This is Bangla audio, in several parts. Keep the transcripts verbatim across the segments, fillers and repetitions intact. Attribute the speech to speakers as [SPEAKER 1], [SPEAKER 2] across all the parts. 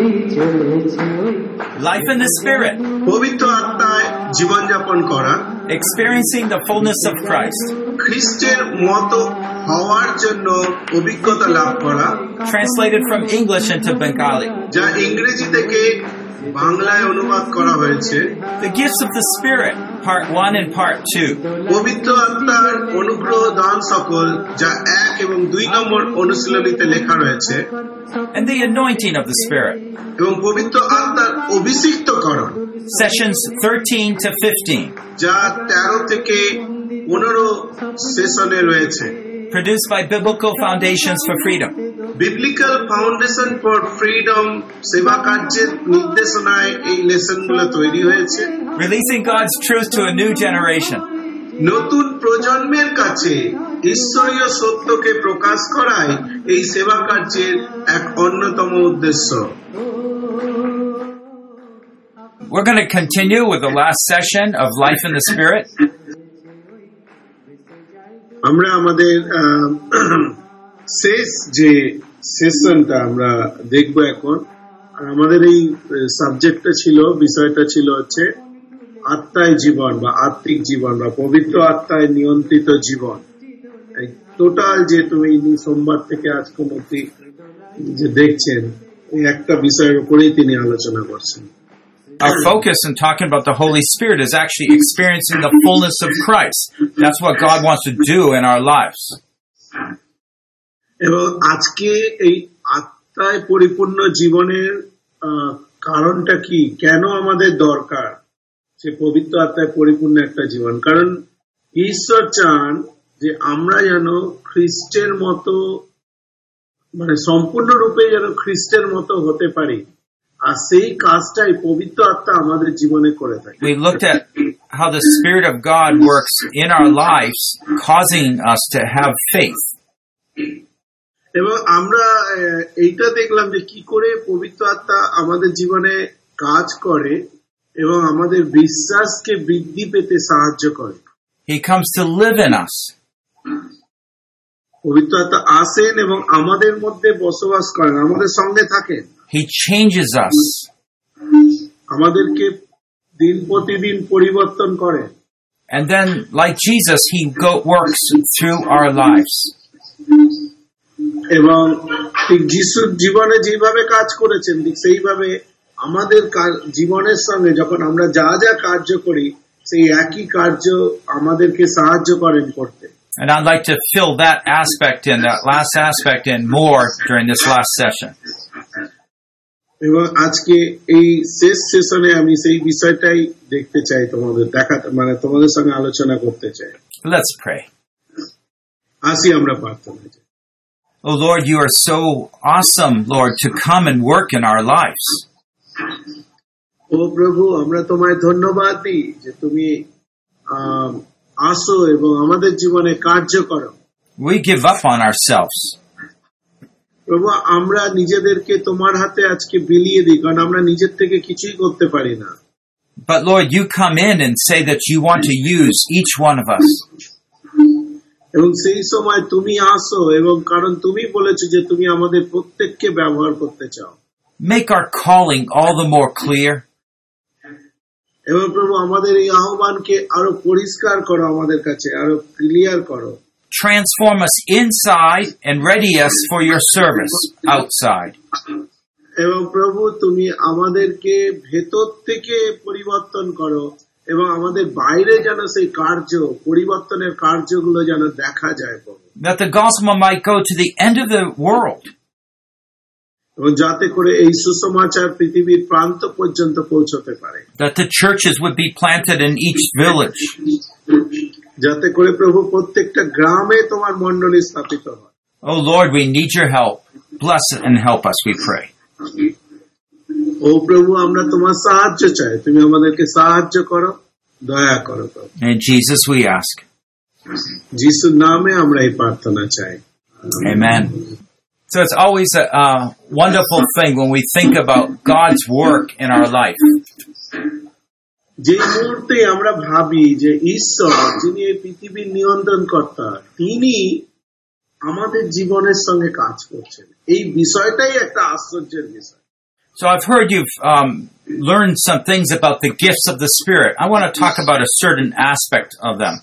[SPEAKER 1] Life in the Spirit.
[SPEAKER 2] পবিত্র আত্মায় জীবনযাপন করা,
[SPEAKER 1] Experiencing the fullness of Christ.
[SPEAKER 2] খ্রিস্টের মতো হওয়ার জন্য অভিজ্ঞতা লাভ করা,
[SPEAKER 1] Translated from English into Bengali.
[SPEAKER 2] যা ইংরেজি থেকে বাংলায় অনুবাদ করা হয়েছে।
[SPEAKER 1] The gifts of the Spirit, part one and part two.
[SPEAKER 2] পবিত্র আত্মার অনুগ্রহ দান সকল, যা এক এবং দুই নম্বর অনুশীলনীতে লেখা রয়েছে।
[SPEAKER 1] And the anointing of the Spirit.
[SPEAKER 2] এবং পবিত্র আত্মার অভিষিক্তকরণ,
[SPEAKER 1] Sessions thirteen to fifteen.
[SPEAKER 2] যা তেরো থেকে পনেরো সেশনে রয়েছে।
[SPEAKER 1] Produced by Biblical Foundations for Freedom.
[SPEAKER 2] Biblical Foundation for Freedom সেবা কার্যের নির্দেশনায় এই লেসনগুলো তৈরি হয়েছে।
[SPEAKER 1] Releasing God's truth to a new generation.
[SPEAKER 2] নতুন প্রজন্মের কাছে ঈশ্বরীয় সত্যকে প্রকাশ করাই এই সেবা কার্যের এক অন্যতম উদ্দেশ্য।
[SPEAKER 1] We're going to continue with the last session of Life in the Spirit.
[SPEAKER 2] আমরা আমাদের শেষ যে সেশনটা আমরা দেখব এখন, আর আমাদের এই সাবজেক্টটা ছিল, বিষয়টা ছিল হচ্ছে আত্মায় জীবন বা আত্মিক জীবন বা পবিত্র আত্মায় নিয়ন্ত্রিত জীবন। টোটাল যে তুমি সোমবার থেকে আজকে অবধি যে দেখছেন, এই একটা বিষয়ের উপরেই তিনি আলোচনা করছেন।
[SPEAKER 1] Our focus in talking about the Holy Spirit is actually experiencing the fullness of Christ. That's what God wants to do in our lives.
[SPEAKER 2] এবং আজকে এই আত্মায় পরিপূর্ণ জীবনের কারণটা কি, কেন আমাদের দরকার যে পবিত্র আত্মায় পরিপূর্ণ একটা জীবন? কারণ ঈশ্বর চান যে আমরা যেন খ্রিস্টের মতো, মানে সম্পূর্ণরূপে যেন খ্রিস্টের মতো হতে পারি, আর সেই কাজটাই পবিত্র আত্মা আমাদের জীবনে করে থাকে।
[SPEAKER 1] We looked at how the Spirit of God works in our lives, causing us to have faith.
[SPEAKER 2] এবং আমরা এইটা দেখলাম যে কি করে পবিত্র আত্মা আমাদের জীবনে কাজ করে এবং আমাদের বিশ্বাসকে বৃদ্ধি পেতে সাহায্য করে।
[SPEAKER 1] He comes to live in us.
[SPEAKER 2] পবিত্র আত্মা আসেন এবং আমাদের মধ্যে বসবাস করেন, আমাদের সঙ্গে থাকেন।
[SPEAKER 1] He changes us.
[SPEAKER 2] আমাদেরকে দিন প্রতিদিন পরিবর্তন করেন।
[SPEAKER 1] And then, like Jesus, He go, works through our lives.
[SPEAKER 2] এবং ঠিক যিশুর জীবনে যেভাবে কাজ করেছেন, ঠিক সেইভাবে আমাদের জীবনের সঙ্গে যখন আমরা যা যা কার্য করি, সেই একই কার্য আমাদেরকে সাহায্য করেন করতে।
[SPEAKER 1] And I'd like to fill that aspect in, that last aspect in more during this last session.
[SPEAKER 2] এবং আজকে এই শেষ সেশনে আমি সেই বিষয়টাই দেখতে চাই, তোমাদের দেখা, মানে তোমাদের সঙ্গে আলোচনা করতে চাই।
[SPEAKER 1] Let's pray.
[SPEAKER 2] আসি আমরা প্রার্থনা করি।
[SPEAKER 1] Oh Lord, you are so awesome, Lord, to come and work in our lives.
[SPEAKER 2] ও প্রভু, আমরা তোমায় ধন্যবাদ দিই যে তুমি আসো এবং আমাদের জীবনে কার্য করো।
[SPEAKER 1] We give up on ourselves.
[SPEAKER 2] প্রভু, আমরা নিজেদেরকে তোমার হাতে আজকে বিলিয়ে দিই, কারণ আমরা নিজের থেকে কিছুই করতে পারি না।
[SPEAKER 1] But Lord, you come in and say that you want to use each one of us.
[SPEAKER 2] এবং সেই সময় তুমি আসো, এবং কারণ তুমি বলেছো যে তুমি আমাদের প্রত্যেককে ব্যবহার করতে চাও।
[SPEAKER 1] Make our calling all the more clear.
[SPEAKER 2] এবং প্রভু, আমাদের এই আহ্বানকে আরো পরিষ্কার করো, আমাদের কাছে আরো ক্লিয়ার করো।
[SPEAKER 1] Transform us inside and ready us for your service outside.
[SPEAKER 2] এবং প্রভু, তুমি আমাদেরকে ভেতর থেকে পরিবর্তন করো এবং আমাদের বাইরে যেন সেই কার্য, পরিবর্তনের কার্যগুলো যেন দেখা যায় প্রভু।
[SPEAKER 1] That the gospel might go to the end of the world.
[SPEAKER 2] এবং যাতে করে এই সুসমাচার পৃথিবীর প্রান্ত পর্যন্ত পৌঁছতে পারে।
[SPEAKER 1] That the churches would be planted in each village.
[SPEAKER 2] যাতে করে প্রভু প্রত্যেকটা গ্রামে তোমার মণ্ডলী স্থাপিত হয়।
[SPEAKER 1] Oh Lord, we need your help. Bless and help us, we pray.
[SPEAKER 2] ও প্রভু, আমরা তোমার সাহায্য চাই, তুমি আমাদেরকে সাহায্য করো, দয়া করো প্রভু।
[SPEAKER 1] In Jesus we ask.
[SPEAKER 2] যিশুর নামে আমরা এই প্রার্থনা চাই।
[SPEAKER 1] Amen. So it's always a, a wonderful thing when we think about God's work in our life.
[SPEAKER 2] যে মুহূর্তে আমরা ভাবি যে ঈশ্বর, যিনি এই পৃথিবীর নিয়ন্ত্রণকর্তা, তিনি আমাদের জীবনের সঙ্গে কাজ করছেন, এই বিষয়টাই একটা আশ্চর্যের বিষয়।
[SPEAKER 1] So I've heard you've um, learned some things about the gifts of the Spirit. I want to talk about a certain aspect of them.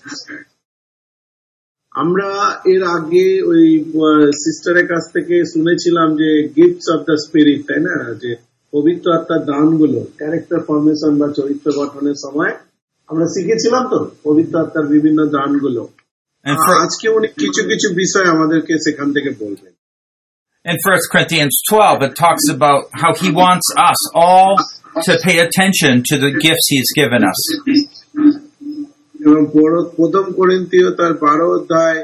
[SPEAKER 2] আমরা এর আগে ওই সিস্টারের কাছ থেকে শুনেছিলাম যে গিফটস অফ দ্য স্পিরিট, তাই না, যে পবিত্র আত্মার দানগুলো ক্যারেক্টার ফরমেশন বা চরিত্র গঠনের সময় আমরা শিখেছিলাম তো পবিত্র আত্মার বিভিন্ন দানগুলো। আজকে উনি কিছু কিছু বিষয় আমাদেরকে সেখান থেকে বলবেন।
[SPEAKER 1] In First Corinthians twelve, it talks about how he wants us all to pay attention to the gifts he's given us.
[SPEAKER 2] এবং প্রথম করিন্থীয় তার বারো অধ্যায়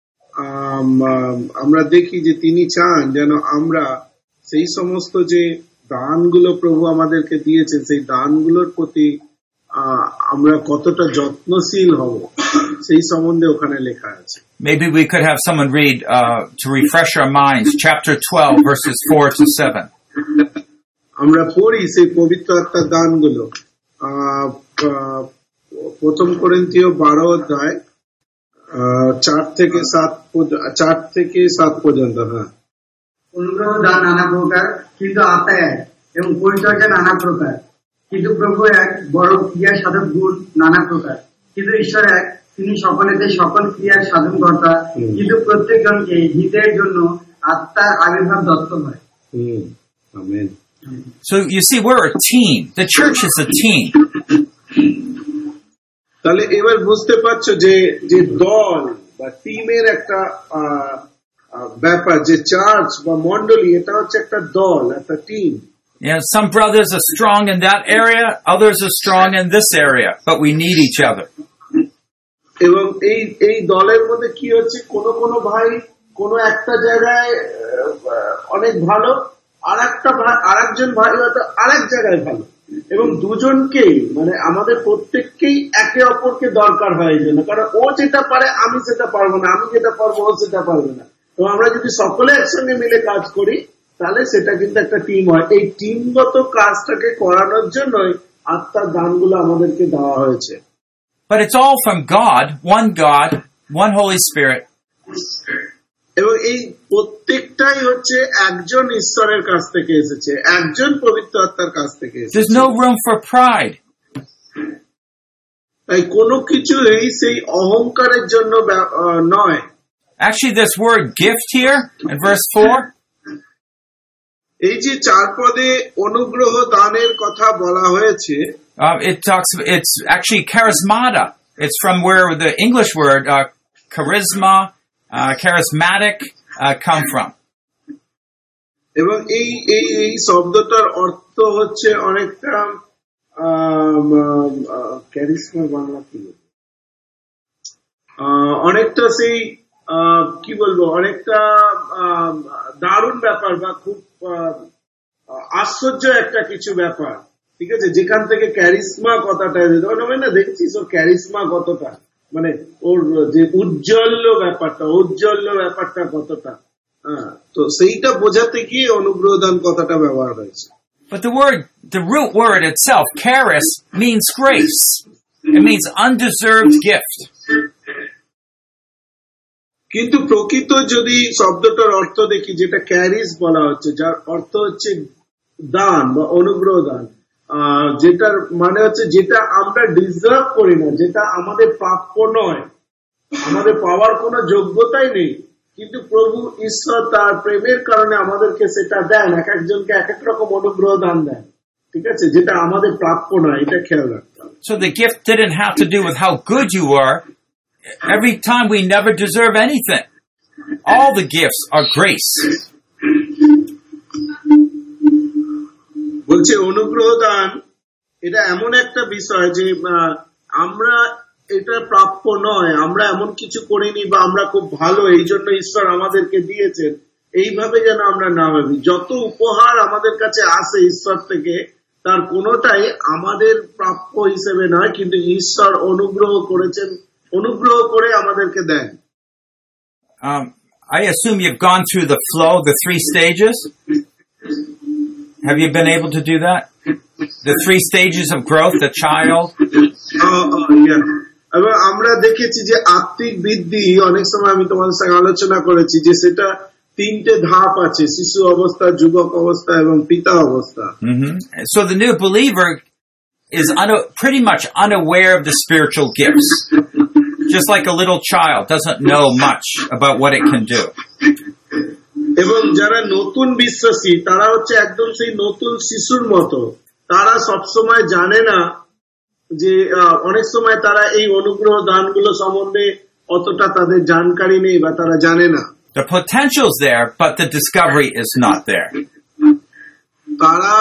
[SPEAKER 2] আমরা দেখি যে তিনি চান যেন আমরা সেই সমস্ত যে দানগুলো প্রভু আমাদেরকে দিয়েছেন সেই দানগুলোর প্রতি আমরা কতটা যত্নশীল হব সেই সম্বন্ধে ওখানে লেখা আছে।
[SPEAKER 1] Maybe we could have someone read uh, to refresh our minds chapter twelve verses four to seven.
[SPEAKER 2] আমরা পড়ি সেই পবিত্র আত্মার দানগুলো আহ প্রথম করিন্থীয় বারো অধ্যায় চার থেকে সাত চার থেকে সাত পর্যন্ত। হ্যাঁ,
[SPEAKER 3] অনুগ্রহ দান নানা প্রকার, কিন্তু আত্মা এক, এবং পরিচর্যা নানা প্রকার, কিন্তু প্রভু এক, বড় ক্রিয়া সাধক গুণ নানা প্রকার, কিন্তু ঈশ্বর এক, তিনি সকলেতে সকল ক্রিয়ার সাধনকর্তা, কিন্তু প্রত্যেকজনকে হিতের জন্য আত্মার আবির্ভাব দত্ত হয়।
[SPEAKER 2] Amen.
[SPEAKER 1] So you see, we're a team. The church is a team.
[SPEAKER 2] তাহলে এবার বুঝতে পারছো যে যে দল বা টিমের একটা ব্যাপার, যে চার্চ বা মন্ডলী, এটা হচ্ছে একটা দল, একটা team.
[SPEAKER 1] Yeah, some brothers are strong in that area, others are strong in this area, but we need each other.
[SPEAKER 2] এবং এই এই দলের মধ্যে কি হচ্ছে, কোন কোন ভাই কোন একটা জায়গায় অনেক ভালো, আর একটা আর একজন ভাই হয়তো আরেক জায়গায় ভালো, এবং দুজনকেই মানে আমাদের প্রত্যেককেই একে অপরকে দরকার হয় এই জন্য, কারণ ও যেটা পারে আমি সেটা পারবো না, আমি যেটা পারবো ও সেটা পারবে না। তো আমরা যদি সকলে একসঙ্গে মিলে কাজ করি তাহলে সেটা কিন্তু একটা টিম হয়। এই টিমগত কাজটাকে করানোর জন্যই আত্মার দানগুলো আমাদেরকে দেওয়া হয়েছে।
[SPEAKER 1] But it's all from God, one God, one Holy Spirit.
[SPEAKER 2] এবং এই প্রত্যেকটাই হচ্ছে একজন ঈশ্বরের কাছ থেকে এসেছে, একজন পবিত্র আত্মার কাছ থেকে এসেছে।
[SPEAKER 1] There's no room for pride.
[SPEAKER 2] তাই কোনো কিছুই সেই অহংকারের জন্য নয়।
[SPEAKER 1] Actually, this word gift here in verse four,
[SPEAKER 2] এই যে চার পদে অনুগ্রহ দানের কথা বলা হয়েছে,
[SPEAKER 1] uh, it talks. It's actually charismata. It's from where the English word uh, charisma, uh, charismatic uh, come from.
[SPEAKER 2] এবং এই এই এই শব্দটার অর্থ হচ্ছে অনেকটা ক্যারিসমা, বাংলা কি অনেকটা সেই কি বলবো অনেকটা দারুণ ব্যাপার বা খুব আশ্চর্য একটা কিছু ব্যাপার, ঠিক আছে, যেখান থেকে ক্যারিসমা কথাটা না দেখছিস ওর ক্যারিসমা কতটা, মানে ওর যে উজ্জ্বল ব্যাপারটা উজ্জ্বল ব্যাপারটা কতটা, হ্যাঁ, তো সেইটা বোঝাতে গিয়ে অনুগ্রহদান কথাটা ব্যবহার হয়েছে।
[SPEAKER 1] But the word, the root word itself, charis, means grace. It means undeserved gift.
[SPEAKER 2] কিন্তু প্রকৃত যদি শব্দটার অর্থ দেখি, যেটা ক্যারিস বলা হচ্ছে, যার অর্থ হচ্ছে দান বা অনুগ্রহ দান, যেটার মানে হচ্ছে যেটা আমরা ডিজার্ভ করি না, যেটা আমাদের প্রাপ্য নয়, আমাদের পাওয়ার কোনো যোগ্যতাই নেই, কিন্তু প্রভু ঈশ্বর তার প্রেমের কারণে আমাদেরকে সেটা দেন, এক একজনকে এক এক রকম অনুগ্রহ দান দেন, ঠিক আছে, যেটা আমাদের প্রাপ্য নয়, এটা খেয়াল রাখতে হবে।
[SPEAKER 1] So the gift didn't have to do with how good you are. Every time we never deserve anything. All the gifts are grace.
[SPEAKER 2] বলছে অনুগ্রহ দান এটা এমন একটা বিষয় যে আমরা এটা প্রাপ্য নয়, আমরা এমন কিছু করিনি বা আমরা খুব ভালো এই জন্য ঈশ্বর আমাদেরকে দিয়েছেন, এইভাবে যেন আমরা না ভাবি। যত উপহার আমাদের কাছে আসে ঈশ্বর থেকে তার কোনোটাই আমাদের প্রাপ্য হিসেবে নয়, কিন্তু ঈশ্বর অনুগ্রহ করেছেন, অনুগ্রহ করে আমাদেরকে দেন।
[SPEAKER 1] Um, I assume you've gone through the flow, the three stages. Have you been able to do that? The three stages of growth, the child.
[SPEAKER 2] Uh, uh, yeah. এবং আমরা দেখেছি যে আত্মিক বৃদ্ধি অনেক সময় আমি তোমাদের সঙ্গে আলোচনা করেছি যে সেটা তিনটে ধাপ আছে, শিশু অবস্থা, যুবক অবস্থা এবং পিতা অবস্থা।
[SPEAKER 1] Mm-hmm. So the new believer is un- pretty much unaware of the spiritual gifts. Just like a little child doesn't know much about what it can do.
[SPEAKER 2] এবং যারা নতুন বিশ্বাসী তারা হচ্ছে একদম সেই নতুন শিশুর মতো, তারা সবসময় জানে না যে অনেক সময় তারা এই অনুগ্রহ দানগুলো সম্বন্ধে অতটা তাদের জানকারি নেই বা তারা জানে না।
[SPEAKER 1] The potential's there, but the discovery is not there.
[SPEAKER 2] তারা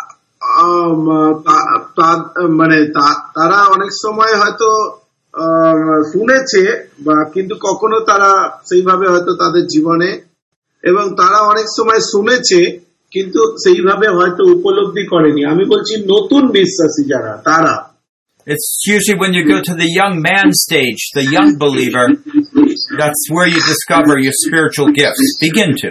[SPEAKER 2] মানে তারা অনেক সময় হয়তো শুনেছে বা কিন্তু কখনো তারা সেইভাবে হয়তো তাদের জীবনে, এবং তারা অনেক সময় শুনেছে কিন্তু সেইভাবে হয়তো উপলব্ধি করেনি। আমি বলছি নতুন বিশ্বাসী যারা, তারা
[SPEAKER 1] It's usually when you go to the young man stage, the young believer, that's where you discover your spiritual gifts. Begin to.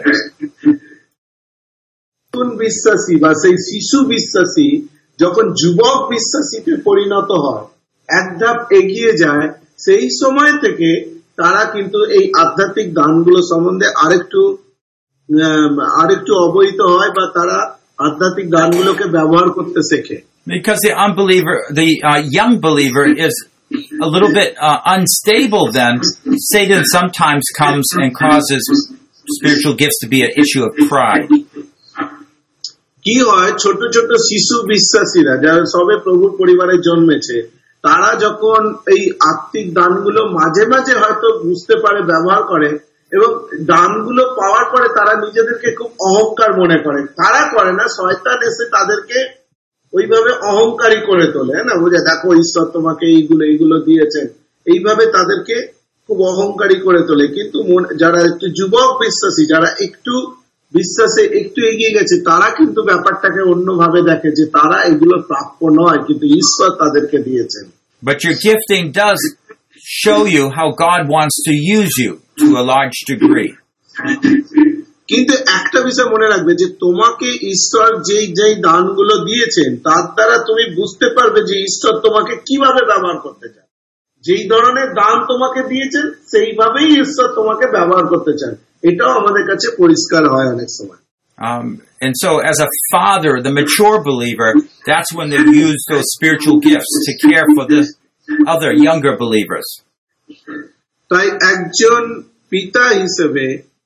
[SPEAKER 2] নতুন বিশ্বাসী বা সেই শিশু বিশ্বাসী যখন যুবক বিশ্বাসীতে পরিণত হয়, এক ধাপ এগিয়ে যায়, সেই সময় থেকে তারা কিন্তু এই আধ্যাত্মিক দানগুলো সম্বন্ধে আরেকটু আরেকটু অবহিত হয় বা তারা আধ্যাত্মিক দানগুলোকে ব্যবহার করতে শেখে।
[SPEAKER 1] Because the unbeliever, the uh, young believer is a little bit uh, unstable, then Satan sometimes comes and causes spiritual gifts to be an issue of pride.
[SPEAKER 2] কি হয়, ছোট ছোট শিশু বিশ্বাসীরা যারা সবে প্রভুর পরিবারে জন্মেছে, তারা যখন এই আত্মিক দানগুলো মাঝে মাঝে হয়তো বুঝতে পারে, ব্যবহার করে, এবং দানগুলো পাওয়ার পরে তারা নিজেদেরকে খুব অহংকার মনে করে। তারা করে না, শয়তান এসে তাদেরকে ওইভাবে অহংকারী করে তোলে, না বুঝে, দেখো ঈশ্বর তোমাকে এইগুলো এইগুলো দিয়েছেন, এইভাবে তাদেরকে খুব অহংকারী করে তোলে। কিন্তু যারা একটু যুবক বিশ্বাসী, যারা একটু বিশ্বাসে একটু এগিয়ে গেছে, তারা কিন্তু ব্যাপারটাকে অন্যভাবে দেখে যে তারা এগুলো প্রাপ্য নয়, কিন্তু ঈশ্বর তাদেরকে দিয়েছেন।
[SPEAKER 1] But your gifting does show you how God wants to use you to a large degree.
[SPEAKER 2] কিন্তু একটা বিষয় মনে রাখবে যে তোমাকে ঈশ্বর যেই যেই দানগুলো দিয়েছেন তার দ্বারা তুমি বুঝতে পারবে যে ঈশ্বর তোমাকে কিভাবে ব্যবহার করতে চান। যেই ধরনের দান তোমাকে দিয়েছেন সেইভাবেই ঈশ্বর তোমাকে ব্যবহার করতে চান, এটাও আমাদের কাছে পরিষ্কার হয় অনেক সময়।
[SPEAKER 1] Um, and so as a father, the mature believer, that's when they use those spiritual gifts to care for the other younger believers.
[SPEAKER 2] তাই একজন পিতা হিসেবে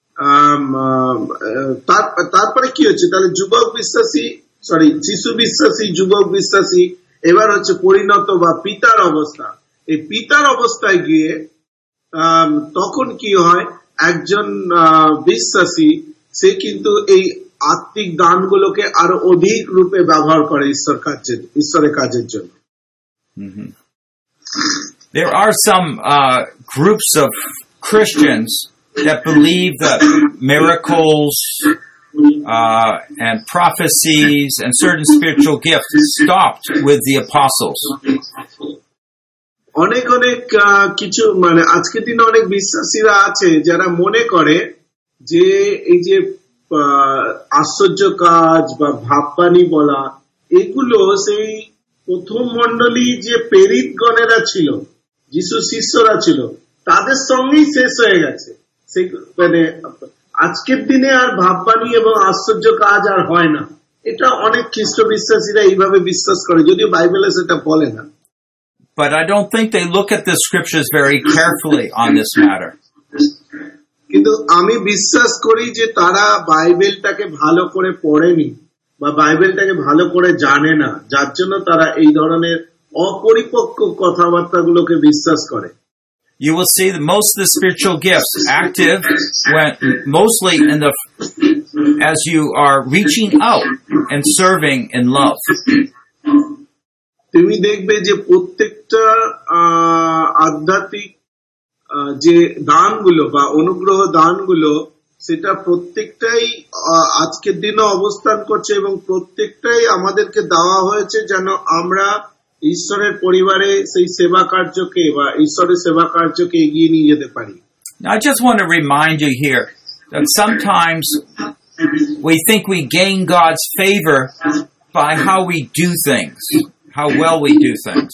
[SPEAKER 2] তারপরে কি হচ্ছে, তাহলে যুবক বিশ্বাসী, সরি শিশু বিশ্বাসী, যুবক বিশ্বাসী, এবার হচ্ছে পরিণত বা পিতার অবস্থা। এই পিতার অবস্থায় গিয়ে তখন কি হয়, একজন বিশ্বাসী সে কিন্তু এই আত্মিক দানগুলোকে আরো অধিক রূপে ব্যবহার করে ঈশ্বর কাজের ঈশ্বরের কাজের জন্য।
[SPEAKER 1] Mm-hmm. There are some uh, groups of Christians that believe that miracles uh, and prophecies and certain spiritual gifts stopped with the apostles.
[SPEAKER 2] অনেক অনেক কিছু মানে আজকের দিনে অনেক বিশ্বাসীরা আছে যারা মনে করে যে এই যে আশ্চর্য কাজ বা ভাববাণী বলা, এগুলো সেই প্রথম মণ্ডলী যে প্রেরিতগণেরা ছিল, যিশু শিষ্যরা ছিল, তাদের সঙ্গেই শেষ হয়ে গেছে। মানে আজকের দিনে আর ভাববাণী এবং আশ্চর্য কাজ আর হয় না, এটা অনেক খ্রিস্ট বিশ্বাসীরা এইভাবে বিশ্বাস করে, যদিও বাইবেলে সেটা বলে না।
[SPEAKER 1] But I don't think they look at the scriptures very carefully on this matter.
[SPEAKER 2] কিন্তু আমি বিশ্বাস করি যে তারা বাইবেলটাকে ভালো করে পড়েনি বা বাইবেলটাকে ভালো করে জানে না, যার জন্য তারা এই ধরনের অপরিপক্ক কথাবার্তাগুলোকে বিশ্বাস করে।
[SPEAKER 1] You will see that most of the spiritual gifts active when mostly in the as you are reaching out and serving in love.
[SPEAKER 2] তুমি দেখবে যে প্রত্যেকটা আধ্যাত্মিক যে দানগুলো বা অনুগ্রহ দানগুলো, সেটা প্রত্যেকটাই আজকের দিনে অবস্থান করছে এবং প্রত্যেকটাই আমাদেরকে দেওয়া হয়েছে যেন আমরা ঈশ্বরের পরিবারে সেই সেবা কার্যকে বা ঈশ্বরের সেবা কার্যকে এগিয়ে নিয়ে যেতে পারি।
[SPEAKER 1] I just want to remind you here that sometimes we think we gain God's favor by how we do things, how well we do things.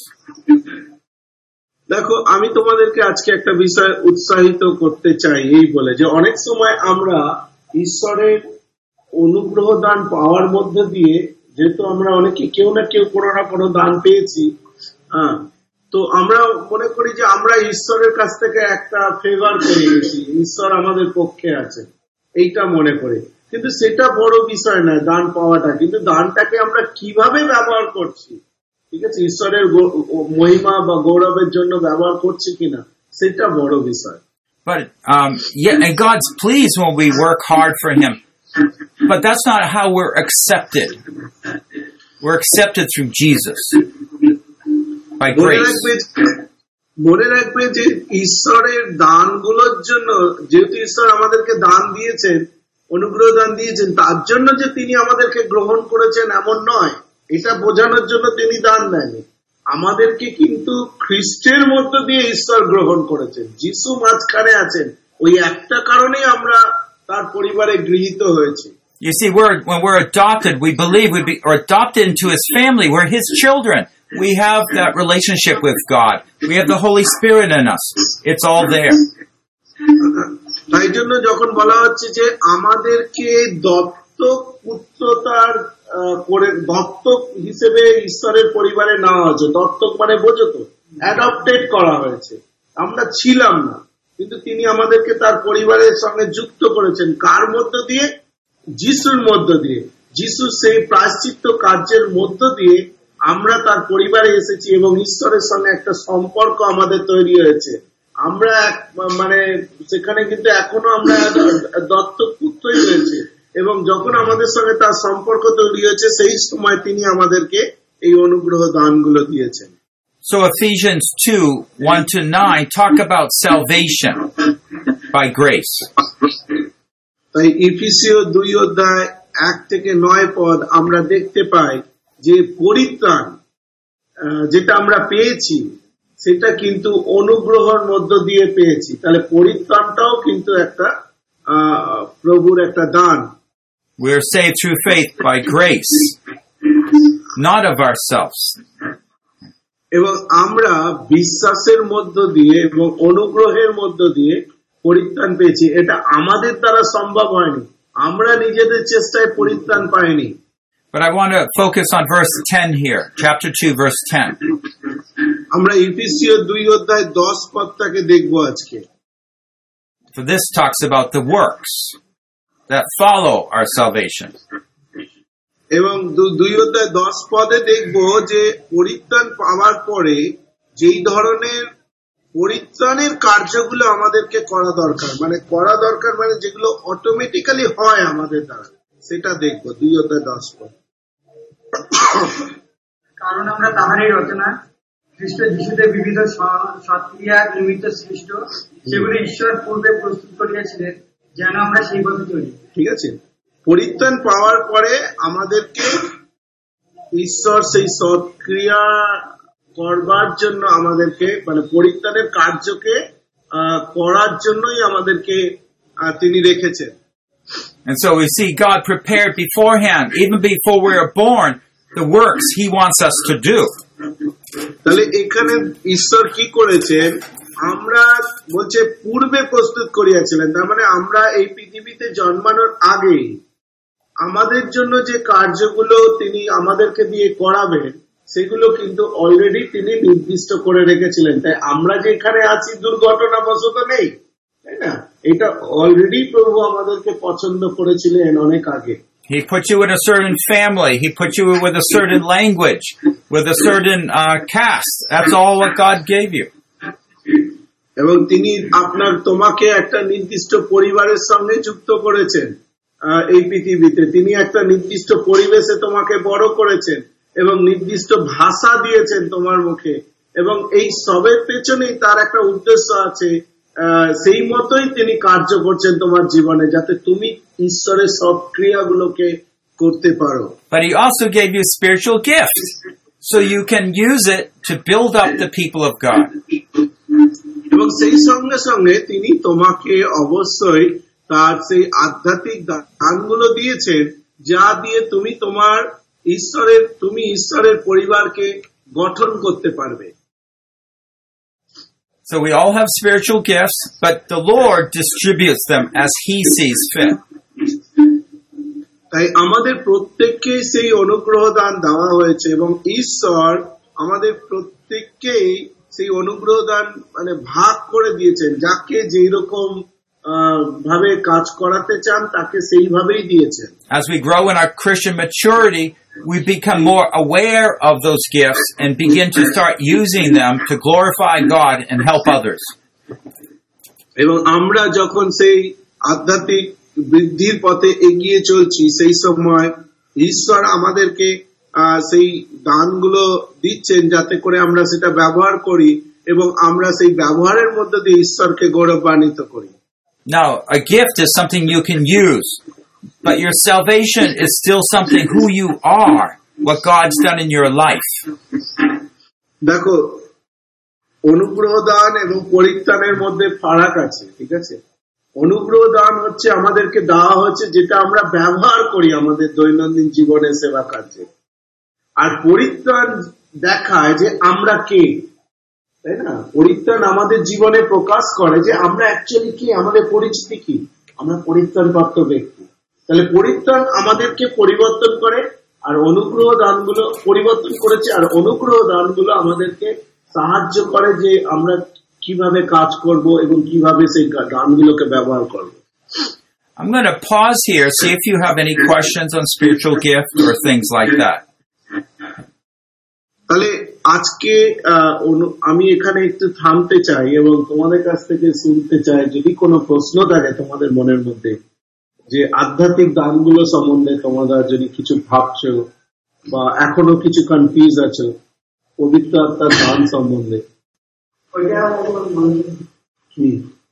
[SPEAKER 2] দেখো, আমি তোমাদেরকে আজকে একটা বিষয় উৎসাহিত করতে চাই এই বলে যে অনেক সময় আমরা ঈশ্বরের অনুগ্রহ দান পাওয়ার মধ্যে দিয়ে, যেহেতু আমরা অনেকে কেউ না কেউ কোনো না কোনো দান পেয়েছি, হ্যাঁ, তো আমরা মনে করি যে আমরা ঈশ্বরের কাছ থেকে একটা ফেভার পেয়ে গেছি, ঈশ্বর আমাদের পক্ষে আছে, এইটা মনে করি। কিন্তু সেটা বড় বিষয় নয় দান পাওয়াটা, কিন্তু দানটাকে আমরা কিভাবে ব্যবহার করছি, ঠিক আছে, ঈশ্বরের মহিমা বা গৌরবের জন্য ব্যবহার করছি কিনা, সেটা বড় বিষয়।
[SPEAKER 1] But um, yeah, and God's pleased when we work hard for Him. But that's not how we're accepted. We're accepted through Jesus by grace.
[SPEAKER 2] মনে রাখবে যে ঈশ্বরের দানগুলোর জন্য, যেহেতু ঈশ্বর আমাদেরকে দান দিয়েছেন, অনুগ্রহ দান দিয়েছেন, তার জন্য যে তিনি আমাদেরকে গ্রহণ করেছেন এমন নয়। এটা বোঝানোর জন্য তিনি দান দেননি, আমাদেরকে কিন্তু খ্রিস্টের মধ্য দিয়ে ঈশ্বর গ্রহণ করেছেন, যিশু মাঝখানে আছেন, ওই একটা কারণেই আমরা তার পরিবারে গৃহীত হয়েছি।
[SPEAKER 1] You see, we're, when we're adopted, we believe we be, are adopted into His family. We're His children. We have that relationship with God. We have the Holy Spirit in us. It's all there.
[SPEAKER 2] তাই জন্য যখন বলা হচ্ছে যে আমাদেরকে দত্তক পুত্রতার করে দত্তক হিসেবে ঈশ্বরের পরিবারে নেওয়া হয়েছে, দত্তক মানে বোঝো তো, অ্যাডপ্টেড করা হয়েছে, আমরা ছিলাম না, কিন্তু তিনি আমাদেরকে তার পরিবারের সঙ্গে যুক্ত করেছেন। কার মধ্য দিয়ে? যিশুর মধ্য দিয়ে। যিশু সেই প্রায়শ্চিত্ত কার্যের মধ্য দিয়ে আমরা তার পরিবারে এসেছি এবং ঈশ্বরের সঙ্গে একটা সম্পর্ক আমাদের তৈরি হয়েছে। আমরা মানে সেখানে কিন্তু এখনো আমরা দত্তক পুত্রই রয়েছে, এবং যখন আমাদের সঙ্গে তার সম্পর্ক তৈরি হয়েছে সেই সময় তিনি আমাদেরকে এই অনুগ্রহ দানগুলো দিয়েছেন।
[SPEAKER 1] So Ephesians two, one to nine talk about salvation by grace.
[SPEAKER 2] তাই ইফিসীয় দুই অধ্যায় এক থেকে নয় পদ আমরা দেখতে পাই যে পরিত্রাণ যেটা আমরা পেয়েছি সেটা কিন্তু অনুগ্রহের মধ্য দিয়ে পেয়েছি। তাহলে পরিত্রাণটাও কিন্তু একটা প্রভুর একটা দান।
[SPEAKER 1] We are saved through faith by grace, not of ourselves.
[SPEAKER 2] এবং আমরা বিশ্বাসের মধ্য দিয়ে এবং অনুগ্রহের মধ্য দিয়ে পরিত্রাণ পেয়েছি। এটা আমাদের দ্বারা সম্ভব হয়নি, আমরা নিজেদের চেষ্টায় পরিত্রাণ পাইনি।
[SPEAKER 1] But I want to focus on verse ten here, chapter two, verse ten.
[SPEAKER 2] আমরা ইফিসীয় দুই অধ্যায় দশ পদটাকে দেখব আজকে।
[SPEAKER 1] For this talks about the works that follow our salvation.
[SPEAKER 2] এবং দুই অধ্যায় দশ পদে দেখব যে পরিত্রাণ পাওয়ার পরে যেই ধরনের পরিত্রাণের কার্যগুলো আমাদেরকে করা দরকার, মানে করা দরকার মানে যেগুলো অটোমেটিক্যালি হয় আমাদের দ্বারা, সেটা দেখব দুই অধ্যায় দশ পদ।
[SPEAKER 3] কারণ আমরা তাহারই রচনা, খ্রিস্ট যিশুতে বিবিধ সৎক্রিয়া নিমিত্ত সৃষ্ট, সেগুলি ঈশ্বর পূর্বে প্রস্তুত করিয়াছিলেন যেন আমরা সেই পথে চলি। ঠিক আছে,
[SPEAKER 2] পরিত্রাণ পাওয়ার পরে আমাদেরকে ঈশ্বর সেই সৎক্রিয়া করবার জন্য আমাদেরকে, মানে পরিত্রাণের কার্যকে করার জন্যই আমাদেরকে তিনি রেখেছেন।
[SPEAKER 1] And so we see God prepared beforehand, even before we are born, the works He wants us to do.
[SPEAKER 2] তাহলে এখানে ঈশ্বর কি করেছেন? আমরা বলছে পূর্বে প্রস্তুত করিয়াছিলেন, তার মানে আমরা এই পৃথিবীতে জন্মানোর আগে আমাদের জন্য যে কার্যগুলো তিনি আমাদেরকে দিয়ে করাবেন সেগুলো কিন্তু অলরেডি তিনি নির্দিষ্ট করে রেখেছিলেন। তাই আমরা যে এখানে আছি দুর্ঘটনাবশত নেই, তাই না? এটা অলরেডি প্রভু আমাদেরকে পছন্দ করেছিলেন অনেক আগে।
[SPEAKER 1] He put you in a certain family. He put you with a certain language, with a certain uh, caste. That's all what God gave you.
[SPEAKER 2] এবং তিনি আপনার তোমাকে একটা নির্দিষ্ট পরিবারের সঙ্গে যুক্ত করেছেন এই পৃথিবীতে। তিনি একটা নির্দিষ্ট পরিবেশে তোমাকে বড় করেছেন এবং নির্দিষ্ট ভাষা দিয়েছেন তোমার মুখে, এবং এই সবের পেছনেই তার একটা উদ্দেশ্য আছে। সেই মতোই তিনি কার্য করছেন তোমার জীবনে, যাতে তুমি ঈশ্বরের সব ক্রিয়াগুলোকে করতে পারো।
[SPEAKER 1] But He also gave you spiritual gifts, so you can use it to build up the people of God.
[SPEAKER 2] এবং সেই সঙ্গে সঙ্গে তিনি তোমাকে অবশ্যই তার সেই আধ্যাত্মিক দানগুলো দিয়েছেন, যা দিয়ে তুমি তোমার ঈশ্বরের তুমি ঈশ্বরের পরিবারকে গঠন করতে পারবে।
[SPEAKER 1] So we all have spiritual gifts, but the Lord distributes them as He sees fit.
[SPEAKER 2] তাই আমাদের প্রত্যেককে সেই অনুগ্রহ দান দেওয়া হয়েছে এবং ঈশ্বর আমাদের প্রত্যেককেই সেই অনুগ্রহ দান মানে ভাগ করে দিয়েছেন, যাকে যেই রকম ভাবে কাজ করাতে চান তাকে সেইভাবেই দিয়েছেন।
[SPEAKER 1] As we grow in our Christian maturity, we become more aware of those gifts and begin to start using them to glorify God and help others.
[SPEAKER 2] এবং আমরা যখন সেই আধ্যাত্মিক বৃদ্ধির পথে এগিয়ে চলছি, সেই সময় ঈশ্বর আমাদেরকে সেই দানগুলো দিচ্ছেন যাতে করে আমরা সেটা ব্যবহার করি এবং আমরা সেই ব্যবহারের মধ্যে দিয়ে ঈশ্বরকে গৌরবান্বিত করি।
[SPEAKER 1] Now, a gift is something you can use, but your salvation is still something who you are, what God's done in your life.
[SPEAKER 2] দেখো, অনুগ্রহ দান এবং পরিত্রাণের মধ্যে ফারাক আছে, ঠিক আছে? অনুগ্রহ দান হচ্ছে আমাদেরকে দেওয়া হচ্ছে যেটা আমরা ব্যবহার করি আমাদের দৈনন্দিন জীবনে সেবা কার্যে, আর পরিত্রাণ দেখায় যে আমরা কে, তাই না? পরিত্রাণ আমাদের জীবনে প্রকাশ করে যে আমরা অ্যাকচুয়ালি কি, আমাদের পরিচিতি কি, আমরা পরিত্রাণপ্রাপ্ত ব্যক্তি। তাহলে পরিত্রাণ আমাদেরকে পরিবর্তন করে, আর অনুগ্রহ দানগুলো পরিবর্তন করেছে, আর অনুগ্রহ দানগুলো আমাদেরকে সাহায্য করে যে আমরা কিভাবে কাজ করব এবং কিভাবে সেই দানগুলোকে ব্যবহার করব।
[SPEAKER 1] I'm going to pause here, see if you have any questions on spiritual gift or things like that.
[SPEAKER 2] তাহলে আজকে আমি এখানে একটু থামতে চাই এবং তোমাদের কাছ থেকে শুনতে চাই যদি কোনো প্রশ্ন থাকে তোমাদের মনের মধ্যে, যে আধ্যাত্মিক দানগুলো সম্বন্ধে তোমরা যদি কিছু ভাবছো বা এখনো কিছু কনফিউজ আছো পবিত্র আত্মার দান সম্বন্ধে। কি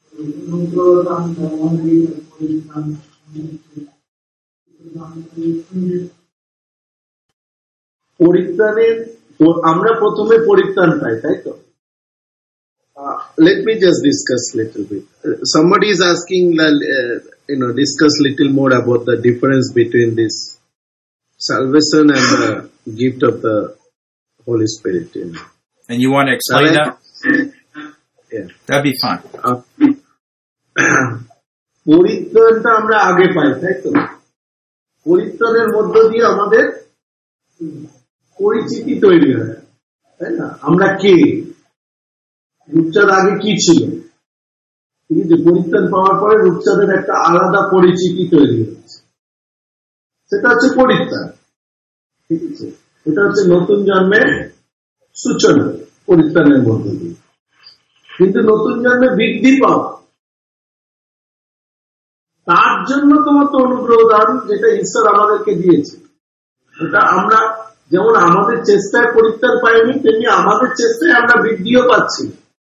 [SPEAKER 2] পরিত্রাণের আমরা প্রথমে পরিত্রাণ পাই, তাই তো? Let me just discuss little bit. Somebody is asking, uh, you know, discuss little more about the difference between this salvation and the gift of the Holy Spirit. You know.
[SPEAKER 1] And you want to explain that?
[SPEAKER 2] Yeah.
[SPEAKER 1] That'd be fun.
[SPEAKER 2] পরিত্রাণটা আমরা আগে পাই, তাই তো? পরিত্রাণের মধ্য দিয়ে আমাদের পরিচিতি তৈরি হয়, তাই না? আমরা কে, রূপচাঁদ আগে কি ছিল, ঠিক আছে? পরিত্রাণ পাওয়ার পরে রূপচাঁদের একটা আলাদা পরিচিতি তৈরি হচ্ছে, সেটা হচ্ছে পরিত্রাণ, ঠিক আছে? এটা হচ্ছে নতুন জন্মের সূচনা পরিত্রাণের মধ্য দিয়ে। কিন্তু নতুন জন্মে বৃদ্ধি পাওয়া, তার জন্য তোমার তো অনুগ্রহ দান যেটা ঈশ্বর আমাদেরকে দিয়েছে, এটা আমরা যেমন আমাদের চেষ্টায় পরিত্রাণ পাইনি, তেমনি আমাদের চেষ্টায় আমরা বৃদ্ধিও পাচ্ছি।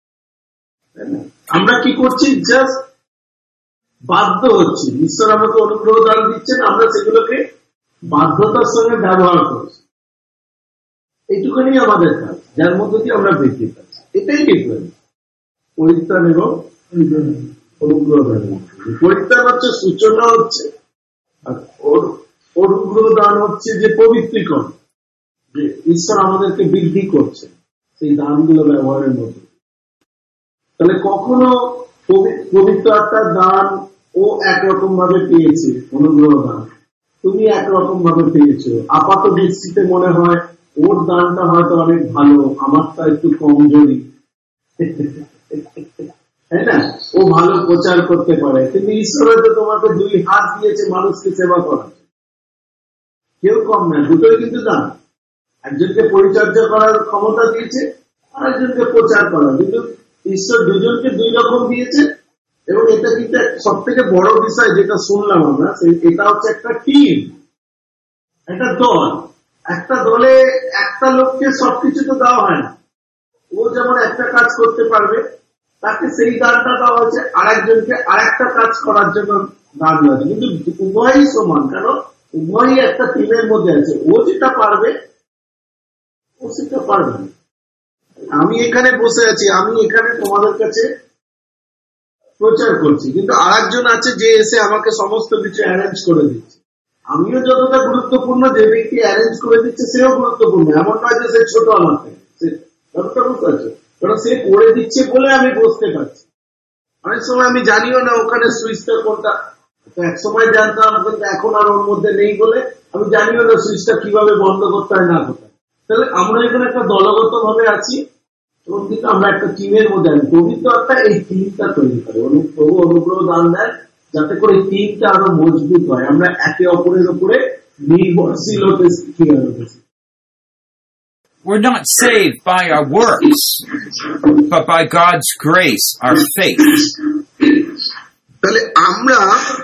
[SPEAKER 2] আমরা কি করছি? জাস্ট বাধ্য হচ্ছি। ঈশ্বর আমাকে অনুগ্রহ দান দিচ্ছেন, আমরা সেগুলোকে বাধ্যতার সঙ্গে ব্যবহার করছি। এইটুখানি আমাদের কাজ, যার মধ্যে দিয়ে আমরা বৃদ্ধি পাচ্ছি। এটাই ডিফারেন্স পরিত্রাণ এবং অনুগ্রহ দান। পরিত্রাণ হচ্ছে সূচনা হচ্ছে, আর অনুগ্রহ দান হচ্ছে যে পবিত্রীকরণ, যে ঈশ্বর আমাদেরকে বৃদ্ধি করছে সেই দানগুলো ব্যবহারের মধ্যে। তাহলে কখনো পবিত্র আত্মার দান ও একরকম ভাবে পেয়েছে, অনুগ্রহ দান তুমি একরকম ভাবে পেয়েছো। আপাত দৃষ্টিতে মনে হয় ওর দানটা হয়তো অনেক ভালো, আমারটা একটু কমজোরি, তাই না? ও ভালো প্রচার করতে পারে, কিন্তু ঈশ্বর হয়তো তোমাকে দুই হাত দিয়েছে মানুষকে সেবা করার। কেউ কম না, দুটোই কিন্তু দান। একজনকে পরিচর্যা করার ক্ষমতা দিয়েছে, আর একজনকে প্রচার করার। কিন্তু ঈশ্বর দুজনকে দুই রকম দিয়েছে। এবং এটা কিন্তু সব থেকে বড় বিষয় যেটা শুনলাম আমরা, এটা হচ্ছে একটা টিম, একটা দল। একটা দলে একটা লোককে সবকিছু তো দেওয়া হয় না। ও যেমন একটা কাজ করতে পারবে, তাকে সেই দানটা দেওয়া হচ্ছে, আর একজনকে আর একটা কাজ করার জন্য দান দেওয়া হচ্ছে। কিন্তু উভয়ই সমান, কারণ উভয়ই একটা টিমের মধ্যে আছে। ও যেটা পারবে ও সেটা পারবে না। আমি এখানে বসে আছি, আমি এখানে তোমাদের কাছে প্রচার করছি, কিন্তু আর একজন আছে যে এসে আমাকে সমস্ত কিছু অ্যারেঞ্জ করে দিচ্ছে। আমিও যতটা গুরুত্বপূর্ণ, যে ব্যক্তি অ্যারেঞ্জ করে দিচ্ছে সেও গুরুত্বপূর্ণ। এমন নয় যে সে ছোট আমার থেকে, যতটা বুঝতে পারছো? কারণ সে করে দিচ্ছে বলে আমি বসতে পারছি। অনেক সময় আমি জানিও না ওখানে সুইচটা কোনটা, তো এক সময় জানতাম, কিন্তু এখন আর ওর মধ্যে নেই বলে আমি জানিও না সুইচটা কিভাবে বন্ধ করতে হয় না করতে হয়। তাহলে আমরা এখানে একটা দলগত ভাবে আছি এবং কিন্তু আমরা একটা টিমের মধ্যে আছি। পবিত্র আত্মা এই টিমটা তৈরি করে, প্রভু অনুগ্রহ দান দেন যাতে করে এই টিমটা আরো মজবুত হয়, আমরা একে অপরের উপরে নির্ভরশীল হতে শিখি।
[SPEAKER 1] We're not saved by our works, but by God's grace, our faith.
[SPEAKER 2] তাহলে আমরা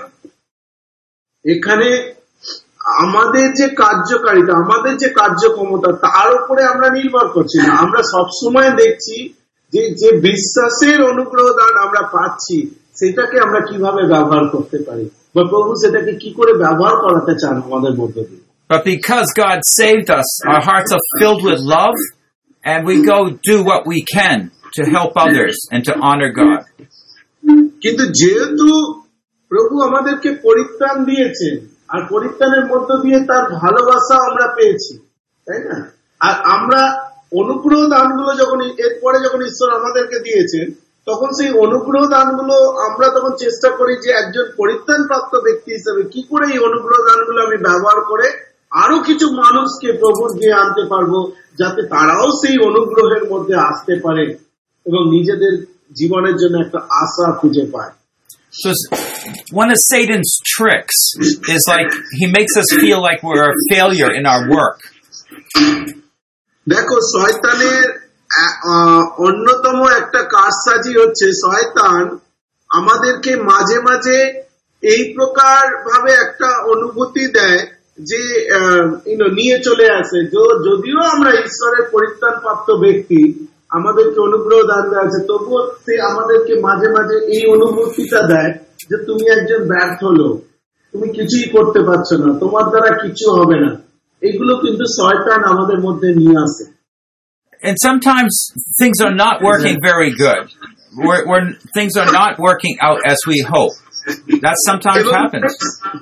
[SPEAKER 2] এখানে আমাদের যে কার্যকারিতা, আমাদের যে কার্যক্ষমতা, তার উপরে আমরা নির্ভর করছি না। আমরা সবসময় দেখছি যে যে বিশ্বাসের অনুগ্রহ দান আমরা পাচ্ছি সেটাকে আমরা কিভাবে ব্যবহার করতে পারি, বা প্রভু সেটাকে কি করে ব্যবহার করাতে চান আমাদের মধ্যে দিয়ে।
[SPEAKER 1] But because God saved us, our hearts are filled with love, and we go do what we can to help others and to honor God.
[SPEAKER 2] কিন্তু যেহেতু প্রভু আমাদেরকে পরিত্রাণ দিয়েছেন, আর পরিত্রাণের মধ্য দিয়ে তার ভালোবাসা আমরা পেয়েছি, তাই না? আর আমরা অনুগ্রহ দানগুলো যখন এরপরে যখন ঈশ্বর আমাদেরকে দিয়েছেন, তখন সেই অনুগ্রহ দানগুলো আমরা তখন চেষ্টা করি যে একজন পরিত্রাণ প্রাপ্ত ব্যক্তি হিসেবে কি করে এই অনুগ্রহ দানগুলো আমি ব্যবহার করে আরো কিছু মানুষকে প্রভুর দিয়ে আনতে পারবো, যাতে তারাও সেই অনুগ্রহের মধ্যে আসতে পারে এবং নিজেদের জীবনের জন্য একটা আশা খুঁজে পায়।
[SPEAKER 1] So one of Satan's tricks is like he makes us feel like we're a failure in our work.
[SPEAKER 2] দেখো, শয়তানের অন্যতম একটা কারসাজি হচ্ছে শয়তান আমাদেরকে মাঝে মাঝে এই প্রকার ভাবে একটা অনুভূতি দেয় যে নিয়ে চলে আসে, যদিও আমরা ঈশ্বরের পরিত্রাণ প্রাপ্ত ব্যক্তি, আমাদেরকে অনুগ্রহ দান দেওয়া আছে, তবুও সে আমাদেরকে মাঝে মাঝে এই অনুভূতিটা দেয় যে তুমি একজন ব্যর্থ লোক, তুমি কিছুই করতে পারছো না, তোমার দ্বারা কিছু হবে না। এগুলো কিন্তু শয়তান আমাদের মধ্যে নিয়ে আসে।
[SPEAKER 1] And sometimes things are not working very good. Where, where things are not working out as we hope. That sometimes happens.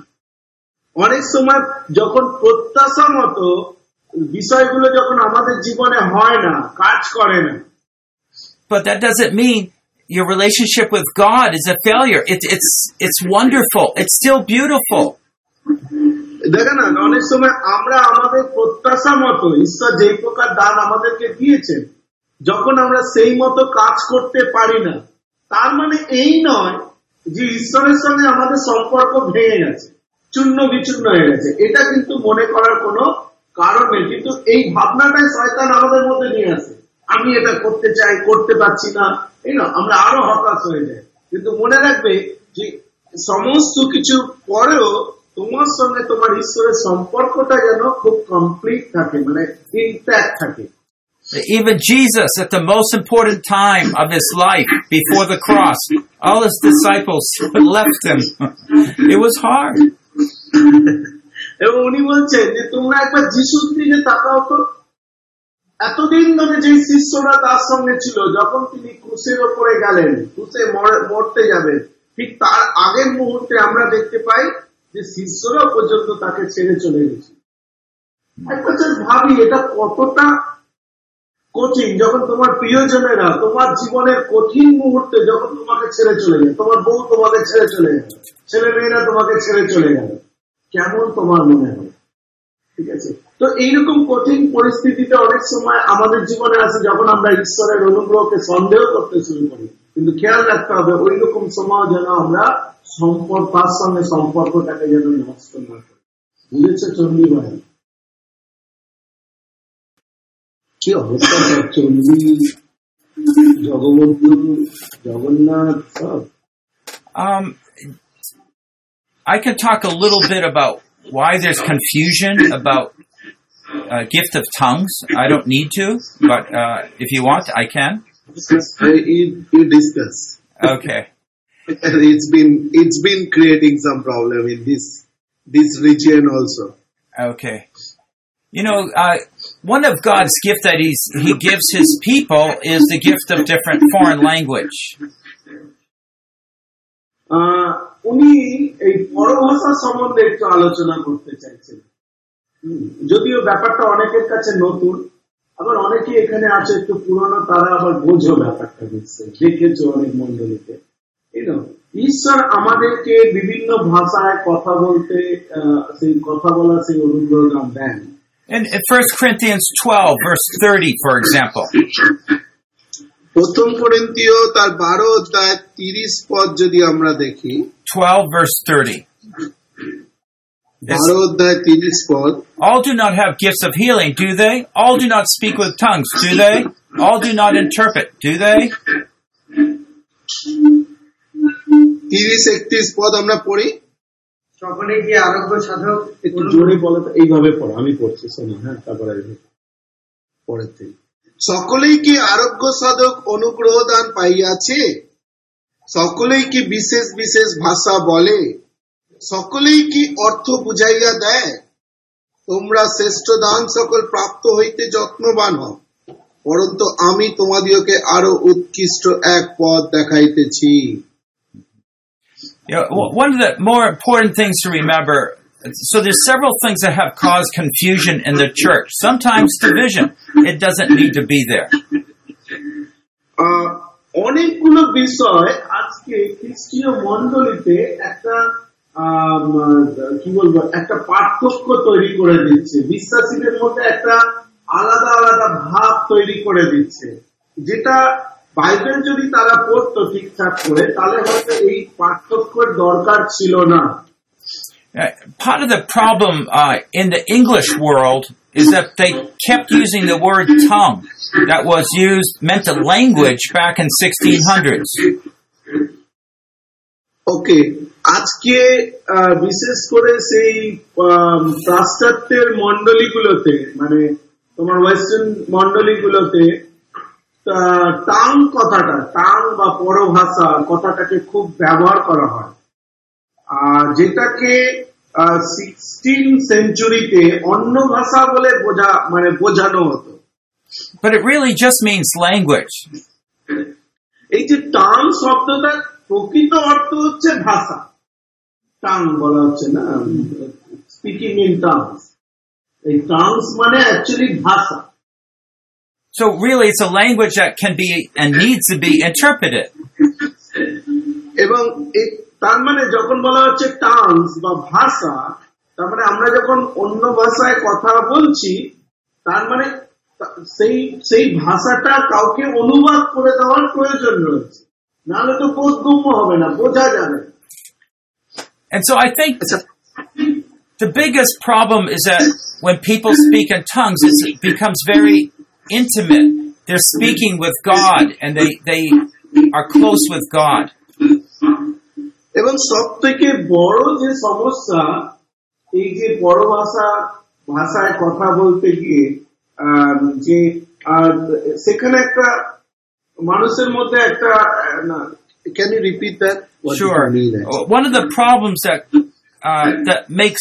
[SPEAKER 2] অনেক সময় যখন প্রত্যাশা মতো বিষয়গুলো যখন আমাদের জীবনে হয় না, কাজ করে না।
[SPEAKER 1] But that doesn't mean your relationship with God is a failure. It, it's it's wonderful. It's still beautiful.
[SPEAKER 2] দেখেন না, অনেক সময় আমরা আমাদের প্রত্যাশা মতো ঈশ্বর যেই প্রকার দান আমাদেরকে দিয়েছেন, যখন আমরা সেই মতো কাজ করতে পারি না, তার মানে এই নয় যে ঈশ্বরের সঙ্গে আমাদের সম্পর্ক ভেঙে গেছে, চূর্ণ বিচূর্ণ হয়ে গেছে। এটা কিন্তু মনে করার কোনো কারণ নেই, কিন্তু এই ভাবনাটাই শয়তান আমাদের মধ্যে নিয়ে আসে। আমি এটা করতে চাই, করতে পারছি না, এই না, আমরা আরো হতাশ হয়ে যাই। কিন্তু মনে রাখবে যে সমস্ত কিছু পরেও তোমার সঙ্গে তোমার ঈশ্বরের সম্পর্কটা যেন খুব কমপ্লিট থাকে, মানে ইনট্যাক্ট থাকে।
[SPEAKER 1] Even Jesus, at the most important time of his life, before the cross, all his disciples left him. It was hard.
[SPEAKER 2] এবং উনি বলছেন যে তোমরা একবার যিশুর দিকে তাকাও তো, এতদিন ধরে যে শিষ্যরা তার সঙ্গে ছিল, যখন তিনি ক্রুশের ওপরে গেলেন, ক্রুশে মরতে যাবেন, ঠিক তার আগের মুহূর্তে আমরা দেখতে পাই যে শিষ্যরা পর্যন্ত তাকে ছেড়ে চলে গেছে। একবার ভাবি এটা কতটা কঠিন, যখন তোমার প্রিয়জনেরা তোমার জীবনের কঠিন মুহূর্তে যখন তোমাকে ছেড়ে চলে যায়, তোমার বউ তোমাকে ছেড়ে চলে গেল, ছেলে মেয়েরা তোমাকে ছেড়ে চলে গেল, কেমন তোমার মনে হয়? ঠিক আছে, তো এইরকম কঠিন পরিস্থিতিতে অনেক সময় আমাদের জীবনে আছে, যখন আমরা ঈশ্বরের অনুগ্রহকে সন্দেহ করতে শুরু করি। কিন্তু খেয়াল রাখতে হবে ওই রকম সময় যেন আমরা সম্পর্ক, তার সঙ্গে সম্পর্কটাকে যেন নষ্ট না করি। বুঝেছে চন্ডী ভাই? কি অবস্থা চন্ডী, জগবন্ধু, জগন্নাথ সব।
[SPEAKER 1] Um, I can talk a little bit about why there's confusion about uh, gift of tongues. I don't need to, but uh, if you want, I can.
[SPEAKER 2] You, you discuss.
[SPEAKER 1] Okay.
[SPEAKER 2] It's been it's been creating some problem in this this region also.
[SPEAKER 1] Okay. You know, uh, one of God's gift that he's, he gives his people is the gift of different foreign language.
[SPEAKER 2] উনি এই পরভাষা সম্বন্ধে একটু আলোচনা করতে চাইছেন। যদিও ব্যাপারটা অনেকের কাছে নতুন, আবার অনেকে এখানে আছে একটু পুরনো, তারা আবার বোঝো ব্যাপারটা, দেখছে, দেখেছো অনেক মন্ডলীতে। ঈশ্বর আমাদেরকে বিভিন্ন ভাষায় কথা বলতে সেই কথা বলা সেই অনুগ্রহ দান দেন।
[SPEAKER 1] In, in First Corinthians twelve, verse thirty, for example.
[SPEAKER 2] প্রথম করিন্থীয় তার বারো অধ্যায় তিরিশ পদ যদি আমরা দেখি,
[SPEAKER 1] twelve, verse thirty.
[SPEAKER 2] বারো অধ্যায় তিরিশ পদ।
[SPEAKER 1] All do not have gifts of healing, do they? All do not speak with tongues, do they? All do not interpret, do they?
[SPEAKER 2] তিরিশ একত্রিশ পদ আমরা পড়ি।
[SPEAKER 3] সকলে কি আরোগ্য সাধক,
[SPEAKER 2] একটু জোরে বলো তো, এইভাবে পড়ো, আমি পড়ছি শোনো, হ্যাঁ তারপরে পরের থেকে। সকলেই কি আরোগ্য সাধক অনুগ্রহ দান পাইয়াছে? সকলেই কি বিশেষ বিশেষ ভাষা বলে? সকলেই কি অর্থ বুঝাইয়া দেয়? তোমরা শ্রেষ্ঠ দান সকল প্রাপ্ত হইতে যত্নবান হও, পরন্তু আমি তোমাদিওকে আরো উৎকৃষ্ট এক পথ দেখাইতেছি।
[SPEAKER 1] You know, one of the more important things to remember, so there's several things that have caused confusion in the church. Sometimes division. It doesn't need to be there.
[SPEAKER 2] অনেকগুলো বিষয় আজকে খ্রিস্টীয় মণ্ডলীতে একটা কি বলবো একটা পার্থক্য তৈরি করে দিচ্ছে, বিশ্বাসীদের মধ্যে একটা আলাদা আলাদা ভাব তৈরি করে দিচ্ছে, যেটা বাইবেল যদি তারা পড়তো ঠিকঠাক করে তাহলে হয়তো এই পার্থক্যের দরকার ছিল না।
[SPEAKER 1] Part of the problem uh, in the English world is that they kept using the word tongue that was used, meant a language back in sixteen hundreds.
[SPEAKER 2] Okay. আজকে বিশেষ করে সেই পাশ্চাত্যের মন্ডলীগুলোতে, মানে তোমার ওয়েস্টার্ন মন্ডলীগুলোতে টাং কথাটা, টাং বা পরভাষা কথাটাকে খুব ব্যবহার করা হয়, যেটাকে সিক্সটিন সেঞ্চুরিতে অন্য ভাষা বলে বোঝা মানে বোঝানো হতো।
[SPEAKER 1] But it really just means language.
[SPEAKER 2] এই যে টাং শব্দটা প্রকৃত অর্থ হচ্ছে ভাষা। টাং বলা হচ্ছে না, স্পিকিং ইন টাংস। এই টাংস মানে অ্যাকচুয়ালি ভাষা।
[SPEAKER 1] So really it's a language that can be and needs to be interpreted.
[SPEAKER 2] এবং তার মানে যখন বলা হচ্ছে টাংস বা ভাষা, তার মানে আমরা যখন অন্য ভাষায় কথা বলছি, তার মানে সেই সেই ভাষাটা কাউকে অনুবাদ করে দেওয়ার প্রয়োজন রয়েছে, নাহলে তো বোধগম্য হবে না, বোঝা যাবে।
[SPEAKER 1] And so I think the biggest problem is that when people speak in tongues, it becomes very intimate. They're speaking with God and they, they are close with God.
[SPEAKER 2] এবং সব থেকে বড় যে সমস্যা, এই যে বড় ভাষা ভাষায় কথা বলতে গিয়ে যে সেখানে একটা মানুষের মধ্যে একটা, can you repeat that? What
[SPEAKER 1] sure. One of the problems that uh, that makes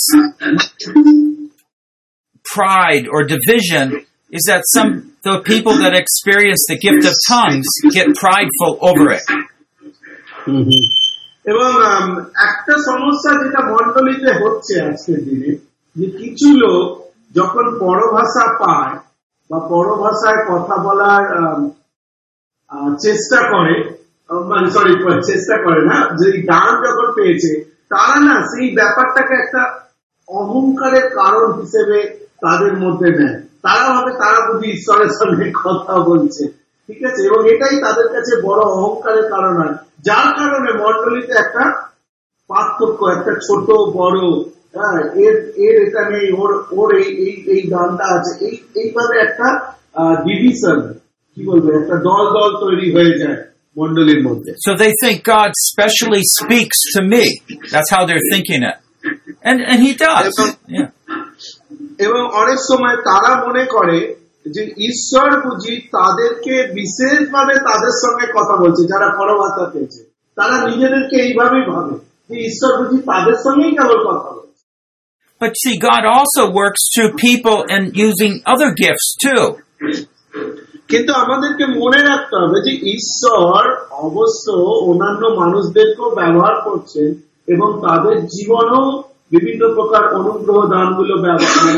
[SPEAKER 1] pride or division is that some the people that experience the gift of tongues get prideful over it.
[SPEAKER 2] Mm-hmm. এবং একটা সমস্যা যেটা মণ্ডলীতে হচ্ছে আজকের দিনে, যে কিছু লোক যখন পরভাষা পায় বা পরভাষায় কথা বলার চেষ্টা করে, মানে সরি চেষ্টা করে না, যে গান যখন পেয়েছে, তারা না সেই ব্যাপারটাকে একটা অহংকারের কারণ হিসেবে তাদের মধ্যে নেয়। তারা ভাবে তারা বুঝি ঈশ্বরের সঙ্গে কথা বলছে, ঠিক আছে, এবং এটাই তাদের কাছে বড় অহংকারের কারণ হয়, যার কারণে মণ্ডলীতে একটা পার্থক্য, একটা ছোট বড়, হ্যাঁ এর এর এটা নেই, ওর ওর এই এই গানটা আছে, এই এইভাবে একটা ডিভিশন, কি বলবো, একটা দল দল তৈরি হয়ে যায় মণ্ডলীর মধ্যে।
[SPEAKER 1] So they think God specially speaks to me. That's how they're thinking it. And and he does. Yeah.
[SPEAKER 2] এবং অনেক সময় তারা মনে করে যে ঈশ্বর বুঝি তাদেরকে বিশেষভাবে তাদের সঙ্গে কথা বলছে, যারা পরভাষা পেয়েছে, তারা নিজেদেরকে এইভাবেই ভাবে যে ঈশ্বর বুঝি তাদের সঙ্গেই কেবল কথা বলছে।
[SPEAKER 1] But see, God also works through people and using other gifts too.
[SPEAKER 2] কিন্তু আমাদেরকে মনে রাখতে হবে যে ঈশ্বর অবশ্য অন্যান্য মানুষদেরকেও ব্যবহার করছেন এবং তাদের জীবনেও বিভিন্ন প্রকার অনুগ্রহ দানগুলো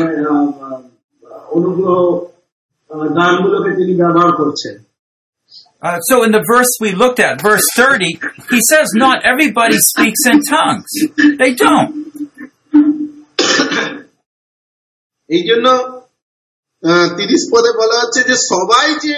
[SPEAKER 2] অনুগ্রহ দানগুলোকে তিনি ব্যবহার করছেন।
[SPEAKER 1] Uh, so in the verse we looked at, verse thirty, he says not everybody speaks in tongues. They don't.
[SPEAKER 2] এই জন্য তিরিশ পদে বলা হচ্ছে যে সবাই যে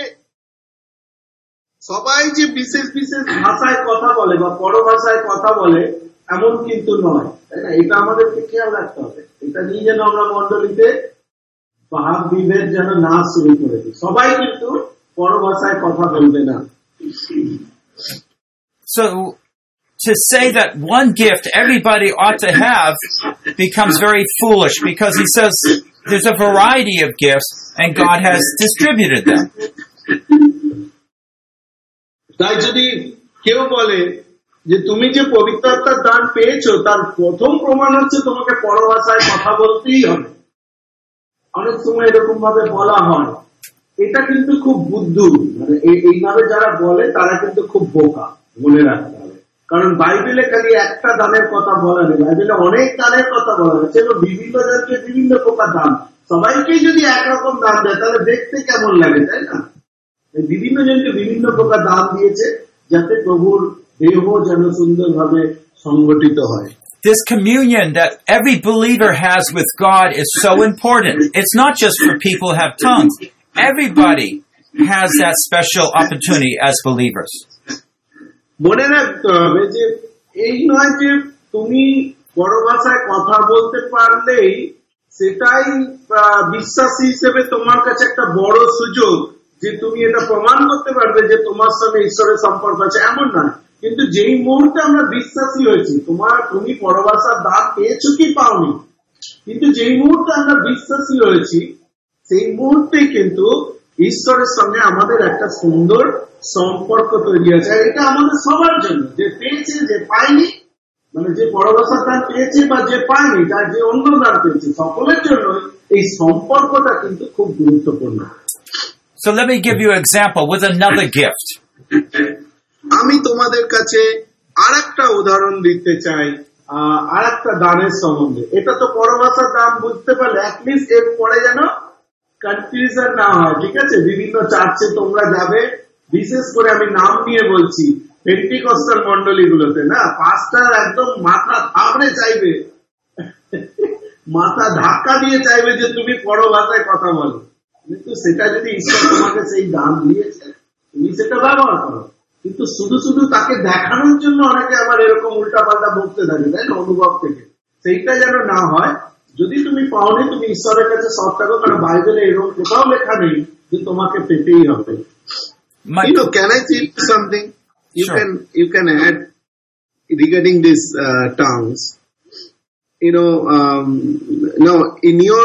[SPEAKER 2] সবাই যে বিশেষ বিশেষ ভাষায় কথা বলে বা পরভাষায় কথা বলে এমন কিন্তু নয়, তাই না? এটা আমাদেরকে খেয়াল রাখতে হবে। এটা নিয়ে যেন আমরা মন্ডলীতে ভাব বিভেদ যেন না শুরু করে দিই। সবাই কিন্তু পরভাষায় কথা বলবে না।
[SPEAKER 1] So to say that one gift everybody ought to have becomes very foolish, because he says there's a variety of gifts and God has distributed them.
[SPEAKER 2] তাই যদি কেউ বলে যে তুমি যে পবিত্র আত্মার দান পেয়েছো তার প্রথম প্রমাণ হচ্ছে তোমাকে পরভাষায় কথা বলতেই হবে, অনেক সময় এরকম ভাবে বলা হয়, এটা কিন্তু খুব বুদ্ধু, মানে এইভাবে যারা বলে তারা কিন্তু খুব বোকা, মনে রাখতে হবে। কারণ বাইবেলে খালি একটা দানের কথা বলা নেই, বাইবেলে অনেক দানের কথা বলা হয়েছে এবং বিভিন্ন জনকে বিভিন্ন প্রকার দান, সবাইকে যদি একরকম দান দেয় তাহলে দেখতে কেমন লাগে, তাই না? বিভিন্ন জনকে বিভিন্ন প্রকার দান দিয়েছে যাতে প্রভুর দেহ যেন সুন্দরভাবে সংগঠিত হয়।
[SPEAKER 1] This communion that every believer has with God is so important. It's not just for people who have tongues. Everybody has that special opportunity as believers.
[SPEAKER 2] মনে রাখতে হবে যে এই নয় যে তুমি বড় ভাষায় কথা বলতে পারলেই সেটাই বিশ্বাসী হিসেবে তোমার কাছে একটা বড় সুযোগ যে তুমি এটা প্রমাণ করতে পারবে যে তোমার সঙ্গে ঈশ্বরের সম্পর্ক আছে, এমন নয়। কিন্তু যেই মুহূর্তে আমরা বিশ্বাসী হয়েছি, তোমার তুমি পরভাষার দান পেয়েছো কি পাওনি, কিন্তু যেই মুহূর্তে আমরা বিশ্বাসী হয়েছি সেই মুহূর্তেই কিন্তু ঈশ্বরের সঙ্গে আমাদের একটা সুন্দর সম্পর্ক তৈরি আছে। আর এটা আমাদের সবার জন্য, যে পেয়েছে যে পায়নি, মানে যে পরভাষার দান পেয়েছে বা যে পায়নি, যার যে অন্য দান পেয়েছে, সকলের জন্য এই সম্পর্কটা কিন্তু খুব গুরুত্বপূর্ণ।
[SPEAKER 1] So let me give you an example with another gift.
[SPEAKER 2] আমি তোমাদের কাছে আর একটা উদাহরণ দিতে চাই আর একটা দানের সম্বন্ধে। এটা তো পরভাষার দান বুঝতে পারলে অ্যাটলিস্ট এর পরে যেন কনফিউশন না হয়, ঠিক আছে? বিভিন্ন চার্চে তোমরা যাবে, বিশেষ করে আমি নাম নিয়ে বলছি, পেন্টিকস্টাল মন্ডলীগুলোতে না, পাস্টার একদম মাথা থাবড়ে চাইবে, মাথা ধাক্কা দিয়ে চাইবে যে তুমি পরভাষায় কথা বলো। কিন্তু সেটা যদি ঈশ্বর তোমাকে সেই দান দিয়েছে, তুমি সেটা ব্যবহার করো। কিন্তু শুধু শুধু তাকে দেখানোর জন্য অনেকে আবার এরকম উল্টা পাল্টা বলতে থাকে, তাই না, অনুভব থেকে। সেইটা যেন না হয়। যদি তুমি পাওনি, তুমি ঈশ্বরের কাছে সব থাকো, কারণ বাইবেলে এরকম কোথাও লেখা নেই যে তোমাকে পেতেই হবে। You know, can I tell you something? You sure. can you can add regarding these uh, tongues. You know, um, now in your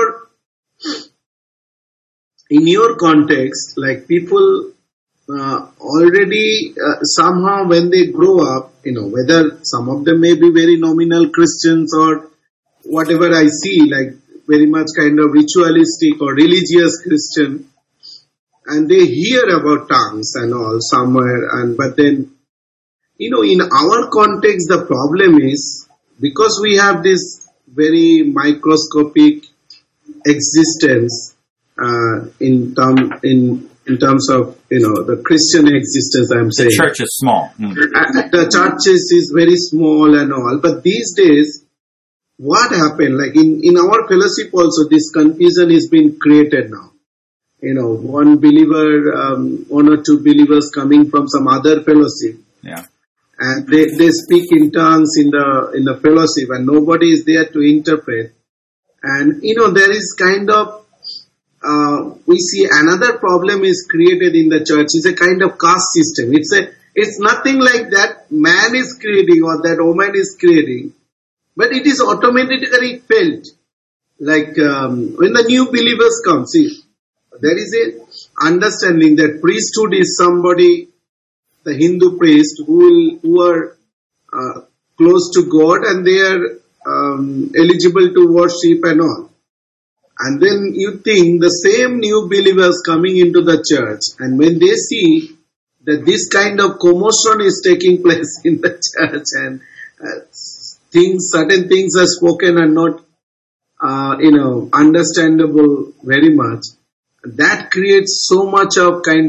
[SPEAKER 2] in your context, like people uh, already uh, somehow when they grow up, you know, whether some of them may be very nominal Christians or whatever I see, like very much kind of ritualistic or religious Christian, and they hear about tongues and all somewhere, and but then, you know, in our context, the problem is because we have this very microscopic existence uh, in term in in terms of, you know, the Christian existence. I'm saying
[SPEAKER 1] the church is small. Mm.
[SPEAKER 2] The churches is very small and all, but these days, what happened? Like in in our fellowship also, this confusion is being created now. You know, one believer, um, one or two believers coming from some other fellowship.
[SPEAKER 1] Yeah.
[SPEAKER 2] And they, they speak in tongues in the, in the fellowship and nobody is there to interpret. And, you know, there is kind of, uh, we see another problem is created in the church. It's a kind of caste system. It's a, it's nothing like that man is creating or that woman is creating, but it is automatically felt. Like, um, when the new believers come, see, there is a understanding that priesthood is somebody, the Hindu priest who will, who are uh, close to God and they are um, eligible to worship and all. And then you think the same new believers coming into the church, and when they see that this kind of commotion is taking place in the church and uh, things, certain things are spoken and not, uh, you know, understandable very much, that creates so much of kind of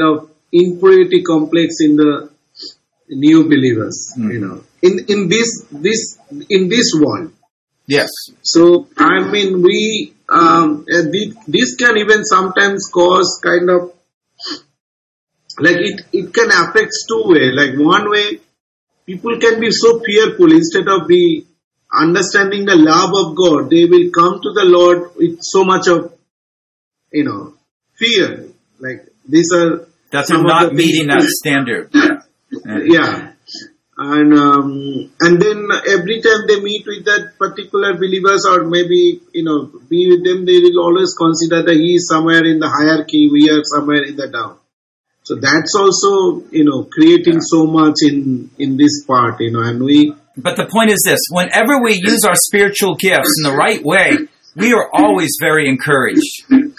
[SPEAKER 2] inferiority complex in the new believers, mm. you know, in in this this in this world.
[SPEAKER 1] Yes.
[SPEAKER 2] So I mean, we um, this can even sometimes cause kind of like it. It can affect two way. Like one way, people can be so fearful instead of be understanding the love of God. They will come to the Lord with so much of, you know, fear. Like these are
[SPEAKER 1] that's not meeting that standard.
[SPEAKER 2] Yeah. yeah. And um, and then every time they meet with that particular believers or maybe, you know, be with them, they will always consider that he is somewhere in the hierarchy, we are somewhere in the down. So that's also, you know, creating so much in, in this part, you know, and we...
[SPEAKER 1] But the point is this, whenever we use our spiritual gifts in the right way, we are always very encouraged.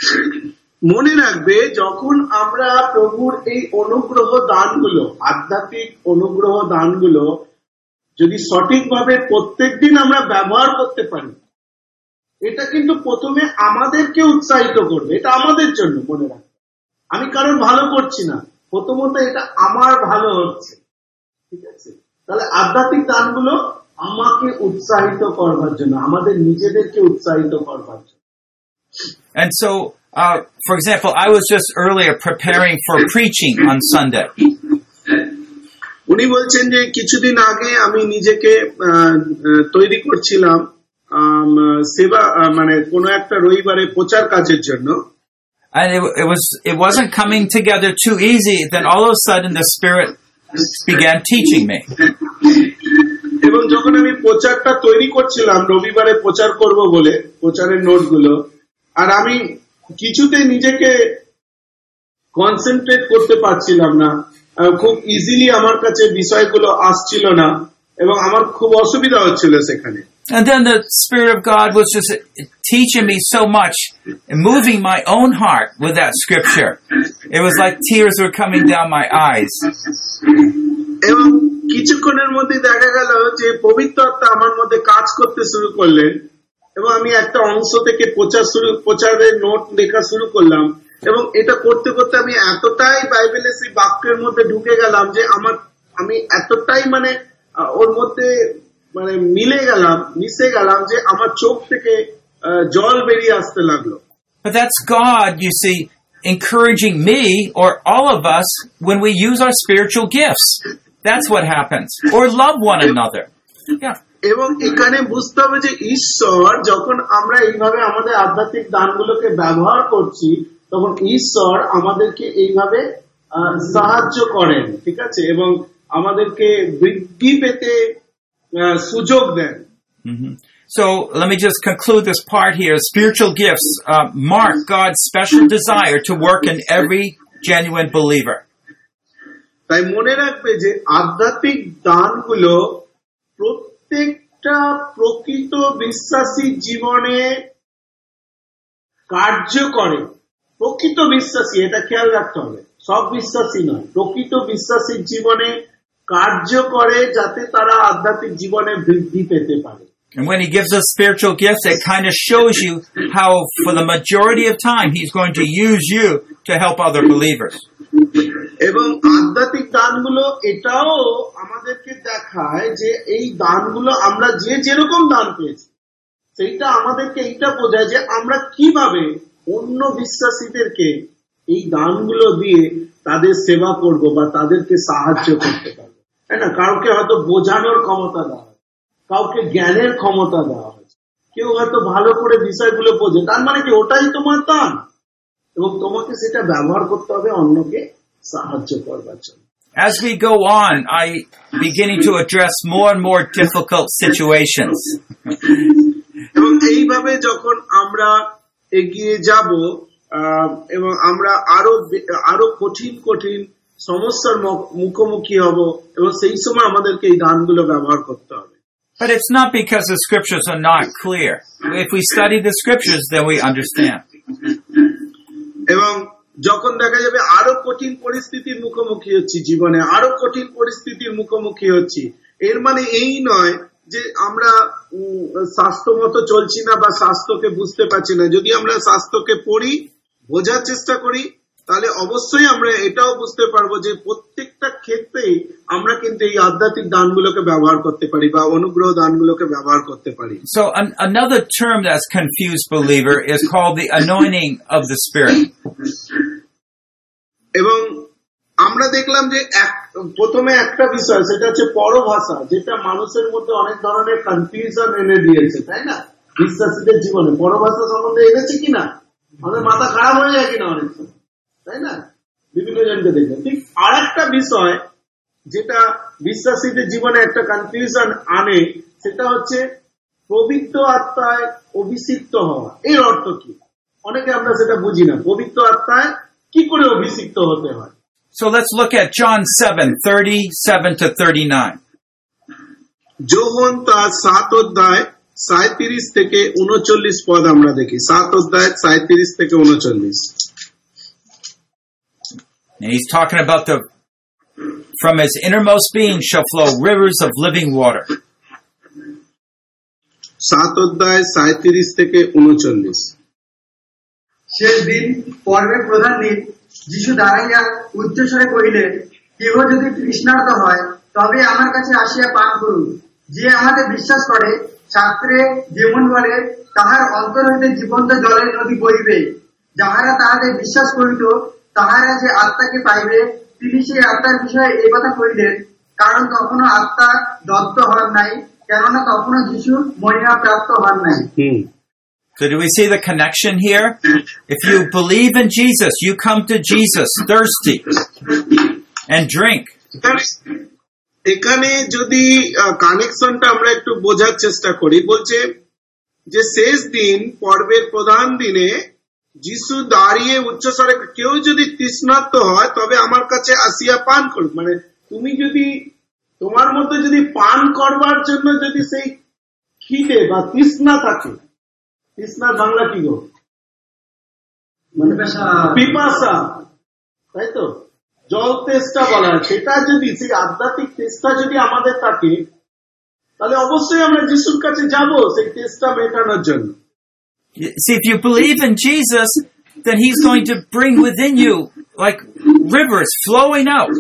[SPEAKER 2] মনে রাখবে যখন আমরা প্রভুর এই অনুগ্রহ দানগুলো আধ্যাত্মিক অনুগ্রহ দানগুলো যদি সঠিকভাবে প্রত্যেকদিন আমরা ব্যবহার করতে পারি, এটা কিন্তু প্রথমে আমাদেরকে উৎসাহিত করবে। এটা আমাদের জন্য মনে রাখবে, আমি কারণ ভালো করছি না, প্রথমত এটা আমার ভালো হচ্ছে, ঠিক আছে? তাহলে আধ্যাত্মিক দানগুলো আমাকে উৎসাহিত করবার জন্য, আমাদের নিজেদেরকে উৎসাহিত করবার জন্য।
[SPEAKER 1] And so Uh, for example, I was just earlier preparing for preaching on Sunday.
[SPEAKER 2] উনি বলছেন যে কিছুদিন আগে আমি নিজেকে তৈরি করছিলাম সেবা মানে কোন একটা রবিবারে প্রচার কাজের জন্য।
[SPEAKER 1] And it, it was it wasn't coming together too easy. Then all of a sudden the Spirit began teaching me.
[SPEAKER 2] এবং যখন আমি প্রচারটা তৈরি করছিলাম রবিবারে প্রচার করব বলে প্রচারের নোটগুলো, আর আমি কিছুতে নিজেকে কনসেন্ট্রেট করতে পারছিলাম না, খুব ইজিলি আমার কাছে বিষয়গুলো আসছিল না এবং আমার খুব অসুবিধা হচ্ছিল সেখানে।
[SPEAKER 1] And then the Spirit of God was just teaching me so much and moving my own heart with that scripture. It was like tears were coming down my eyes.
[SPEAKER 2] এবং কিছুক্ষণের মধ্যে দেখা গেল যে পবিত্র আত্মা আমার মধ্যে কাজ করতে শুরু করলেন এবং আমি একটা অংশ থেকে প্রচার শুরু প্রচারের নোট লেখা শুরু করলাম এবং এটা করতে করতে আমি এতটাই বাইবেলের সেই বাক্যের মধ্যে ঢুকে গেলাম যে আমার আমি এতটাই মানে ওর মধ্যে মানে মিলে গেলাম মিশে গেলাম যে আমার চোখ থেকে জল বেরিয়ে আসতে লাগলো।
[SPEAKER 1] But that's God, you see, encouraging me or all of us when we use our spiritual gifts. That's what happens. Or love one another. Yeah.
[SPEAKER 2] এবং এখানে বুঝতে হবে যে ঈশ্বর যখন আমরা এইভাবে আমাদের আধ্যাত্মিক দানগুলোকে ব্যবহার করছি তখন ঈশ্বর আমাদেরকে এইভাবে সাহায্য করেন, ঠিক আছে, এবং আমাদেরকে বৃদ্ধি পেতে সুযোগ দেন।
[SPEAKER 1] So let me just conclude this part here. Spiritual gifts uh, mark God's special desire to work in every genuine believer.
[SPEAKER 2] তাই মনে রাখবে যে আধ্যাত্মিক দানগুলো প্রত্যেকটা প্রকৃত বিশ্বাসী জীবনে কার্য করে। প্রকৃত বিশ্বাসী, এটা খেয়াল রাখতে হবে, সব বিশ্বাসী নয়, প্রকৃত বিশ্বাসীর জীবনে কার্য করে যাতে তারা আধ্যাত্মিক জীবনে বৃদ্ধি পেতে পারে।
[SPEAKER 1] And when he gives us spiritual gifts, it kind of shows you how for the majority of time he's going to use you to help other believers.
[SPEAKER 2] এবং আধ্যাত্মিক দানগুলো এটাও আমাদেরকে দেখায় যে এই দানগুলো আমরা যে যেরকম দান পেয়েছি সেইটা আমাদেরকে এইটা বোঝায় যে আমরা কিভাবে অন্য বিশ্বাসীদেরকে এই দানগুলো দিয়ে তাদের সেবা করব বা তাদেরকে সাহায্য করতে পারবো, তাই না? কাউকে হয়তো বোঝানোর ক্ষমতা দেওয়া হয়, কাউকে জ্ঞানের ক্ষমতা দেওয়া হয়, কেউ হয়তো ভালো করে বিষয়গুলো বোঝে, তার মানে কি ওটাই তোমার দান এবং তোমাকে সেটা ব্যবহার করতে হবে অন্যকে সাহায্য করবার জন্য।
[SPEAKER 1] As we go on, I beginning to address more and more difficult situations.
[SPEAKER 2] এবং এইভাবে যখন আমরা এগিয়ে যাব এবং আমরা আরো আরো কঠিন কঠিন সমস্যার মুখোমুখি হব এবং সেই সময় আমাদেরকে এই দানগুলো ব্যবহার করতে হবে।
[SPEAKER 1] But it's not because the scriptures are not clear. If we study the scriptures, then we understand.
[SPEAKER 2] এবং যখন দেখা যাবে আরো কঠিন পরিস্থিতির মুখোমুখি হচ্ছি, জীবনে আরো কঠিন পরিস্থিতির মুখোমুখি হচ্ছি, এর মানে এই নয় যে আমরা স্বাস্থ্য মতো চলছি না বা স্বাস্থ্যকে বুঝতে পারছি না। যদি আমরা স্বাস্থ্যকে পড়ি, বোঝার চেষ্টা করি, তাহলে অবশ্যই আমরা এটাও বুঝতে পারবো যে প্রত্যেকটা ক্ষেত্রেই আমরা কিন্তু এই আধ্যাত্মিক দানগুলোকে ব্যবহার করতে পারি বা অনুগ্রহ দানগুলোকে ব্যবহার করতে পারি.
[SPEAKER 1] So an, another term that's confused believer is called the anointing of the Spirit.
[SPEAKER 2] এবং আমরা দেখলাম যে এক প্রথমে একটা বিষয়, সেটা হচ্ছে পরভাষা, যেটা মানুষের মধ্যে অনেক ধরনের কনফিউশন এনে দিয়েছে, তাই না? বিশ্বাসীদের জীবনে পরভাষা সম্বন্ধে এনেছে কিনা, আমাদের মাথা খারাপ হয়ে যায় কিনা অনেক সময়, তাই না? বিভিন্ন জনকে দেখবেন। ঠিক আর একটা বিষয় যেটা বিশ্বাসীদের জীবনে একটা কনফিউশন আনে, সেটা হচ্ছে পবিত্র আত্মায় অভিষিক্ত হওয়া। এর অর্থ কি? অনেকে আমরা সেটা বুঝি না, পবিত্র আত্মায় কি করে অভিষিক্ত হতে হয়।
[SPEAKER 1] So let's look at John seven, thirty-seven to thirty-nine.
[SPEAKER 2] যোহন তার সাত অধ্যায় সাঁইত্রিশ থেকে উনচল্লিশ পদ আমরা দেখি। সাত অধ্যায় সাঁইত্রিশ থেকে উনচল্লিশ।
[SPEAKER 1] And he's talking about the, from his innermost being shall flow rivers of living water.
[SPEAKER 2] সাত অধ্যায় সাঁইত্রিশ থেকে উনচল্লিশ।
[SPEAKER 3] শেষ দিন পর্বের প্রধান দিন যিশু দাঁড়াইয়া উচ্চস্বরে কহিলেন, কেহ যদি তৃষ্ণার্ত হয় তবে আমার কাছে আসিয়া পান করুন। যে আমাদের বিশ্বাস করে, শাস্ত্রে যেমন বলে, তাহার অন্তর হইতে জীবন্ত জলের নদী বহিবে। যাহারা তাহাদের বিশ্বাস করিত, তাহারা যে আত্মাকে পাইবে, তিনি সেই আত্মার বিষয়ে এই কথা কহিলেন, কারণ তখনও আত্মা দত্ত হন নাই, কেননা তখনও যিশু মহিমা প্রাপ্ত হন নাই।
[SPEAKER 1] So do we see the connection here? If you believe in Jesus, you come to Jesus thirsty and drink.
[SPEAKER 2] এখানে যদি কানেকশনটা আমরা একটু বোঝার চেষ্টা করি, বলছে যে শেষ দিন পর্বের প্রধান দিনে যিশু দাঁড়িয়ে উচ্চস্বরে, কেউ যদি তৃষ্ণার্ত হয় তবে আমার কাছে আসিয়া পান করুক। মানে তুমি যদি তোমার মধ্যে যদি পান করবার জন্য যদি সেই খিদে বা তৃষ্ণা থাকে, তৃষ্ণার বাংলা কি গো? মানে পিপাসা, তাই তো, জল তেষ্টা বলা হয়, সেটা যদি সেই আধ্যাত্মিক তেষ্টা যদি আমাদের থাকে, তাহলে অবশ্যই আমরা যিশুর কাছে যাব সেই তেষ্টা মেটানোর জন্য।
[SPEAKER 1] See, if you believe in Jesus, then he's going to bring within you like rivers flowing out.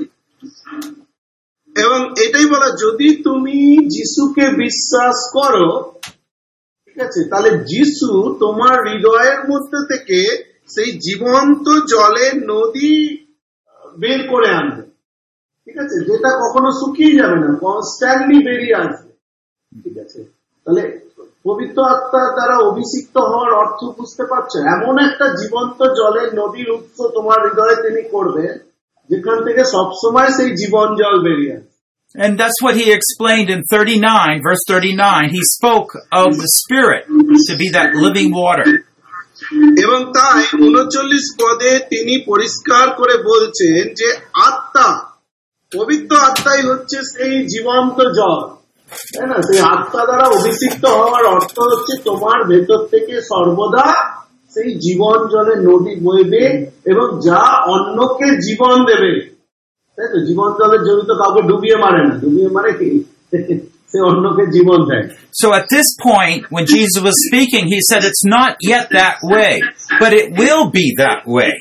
[SPEAKER 2] এবং এটাই বলা, যদি তুমি যিশুকে বিশ্বাস করো, ঠিক আছে, তাহলে যিশু তোমার হৃদয়ের মধ্যে থেকে সেই জীবন্ত জলের নদী বের করে আনবে, ঠিক আছে, যেটা কখনো শুকিয়ে যাবে না, কনস্ট্যান্টলি বেরিয়ে আসবে, ঠিক আছে। তাহলে পবিত্র আত্মা দ্বারা অভিষিক্ত হওয়ার অর্থ বুঝতে পারছো? এমন একটা জীবন্ত জলের নদীর উৎস তোমার হৃদয়ে তিনি করবেন, যেখান থেকে সবসময় সেই জীবন জল বেরিয়ে আসবে।
[SPEAKER 1] And that's what he explained in thirty-nine, verse thirty-nine. He spoke of the Spirit to be that living water.
[SPEAKER 2] এবং তাই উনচল্লিশ পদে তিনি পরিষ্কার করে বলছেন যে আত্মা, পবিত্র আত্মাই হচ্ছে সেই জীবন্ত জল, তাই না? সেই আত্মা দ্বারা অভিষিক্ত হওয়ার অর্থ হচ্ছে তোমার ভেতর থেকে সর্বদা সেই জীবন জলের নদী বইবে এবং যা অন্যকে জীবন দেবে, তাই তো। জীবন জলের জড়িত কাউকে ডুবিয়ে মারে না, ডুবিয়ে মারে কি সে অন্যকে জীবন দেয়।
[SPEAKER 1] So at this point, when Jesus was speaking, he said it's not yet that way, but it will be that way.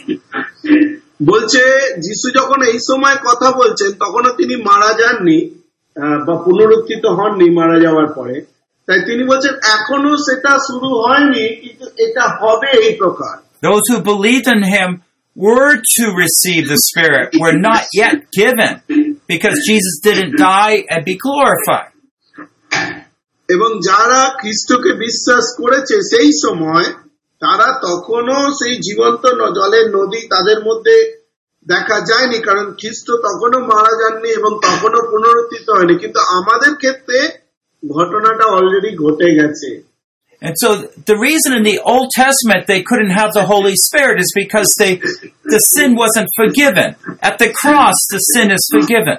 [SPEAKER 2] বলছে যিশু যখন এই সময় কথা বলছেন, তখনও তিনি মারা যাননি বা পুনরুত্থিত হননি মারা যাওয়ার পরে, তাই তিনি বলছেন এখনো সেটা শুরু হয়নি, কিন্তু এটা হবে এই প্রকার।
[SPEAKER 1] Those who believed in him were to receive the Spirit, were not yet given, because Jesus didn't die and be glorified.
[SPEAKER 2] এবং যারা খ্রিস্টকে বিশ্বাস করেছে সেই সময়, তারা তখনও সেই জীবন্ত জলের নদী তাদের মধ্যে দেখা যায়নি, কারণ খ্রিস্ট তখনও মারা যাননি এবং তখনও পুনরুত্থিত হয়নি। কিন্তু আমাদের ক্ষেত্রে ঘটনাটা অলরেডি ঘটে গেছে।
[SPEAKER 1] And so the reason in the Old Testament they couldn't have the Holy Spirit is because they, the sin wasn't forgiven. At the cross, the sin is forgiven.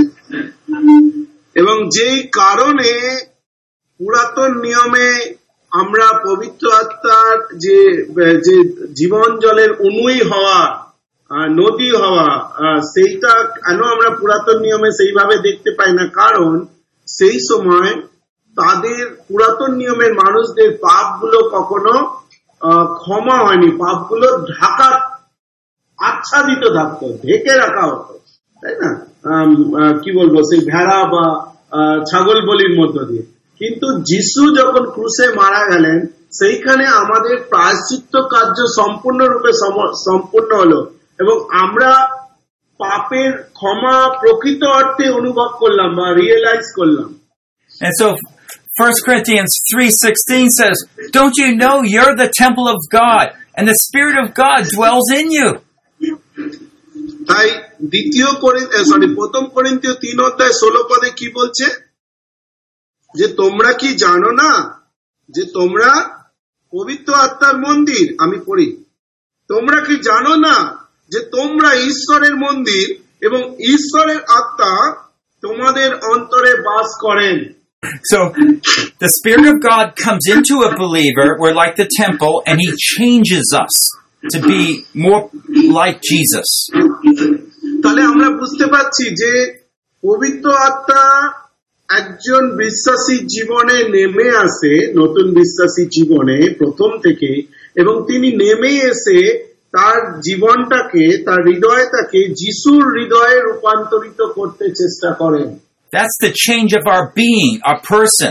[SPEAKER 2] এবং যেই কারণে পুরাতন নিয়মে আমরা পবিত্র আত্মার যে যে জীবন জলের অনুই হওয়া, নদী হওয়া, সেইটা কেন আমরা পুরাতন নিয়মে সেইভাবে দেখতে পাই না, কারণ সেই সময় তাদের পুরাতন নিয়মের মানুষদের পাপগুলো কখনো ক্ষমা হয়নি, পাপগুলো ঢাকা আচ্ছাদিত থাকতো, ঢেকে রাখা হতো, তাই না? কি বলবো, সেই ভেড়া বা ছাগল বলির মধ্য দিয়ে। কিন্তু যিশু যখন ক্রুশে মারা গেলেন, সেইখানে আমাদের প্রায়শ্চিত্ত কার্য সম্পূর্ণরূপে সম্পূর্ণ হলো এবং আমরা পাপের ক্ষমা প্রকৃত অর্থে অনুভব করলাম বা রিয়েলাইজ করলাম।
[SPEAKER 1] And so First Corinthians three sixteen says, "Don't you know you're the temple of God and the Spirit of God dwells in you?"
[SPEAKER 2] তাই দ্বিতীয় সরি প্রথম করিন্থীয় তিন অধ্যায় ষোলো পদে কি বলছে? যে তোমরা কি জানো না যে তোমরা পবিত্র আত্মার মন্দির? আমি পড়ি, তোমরা কি জানো না যে তোমরা ঈশ্বরের মন্দির এবং ঈশ্বরের আত্মা তোমাদের অন্তরে বাস করেন?
[SPEAKER 1] So, the Spirit of God comes into a believer, we're like the temple, and He changes us to be more like Jesus.
[SPEAKER 2] তাহলে আমরা বুঝতে পারছি যে পবিত্র আত্মা একজন বিশ্বাসী জীবনে নেমে আসে, নতুন বিশ্বাসী জীবনে প্রথম থেকে, এবং তিনি নেমে এসে তার জীবনটাকে, তার হৃদয়টাকে যিশুর হৃদয়ে রূপান্তরিত করতে চেষ্টা করেন।
[SPEAKER 1] That's the change of our being, our person.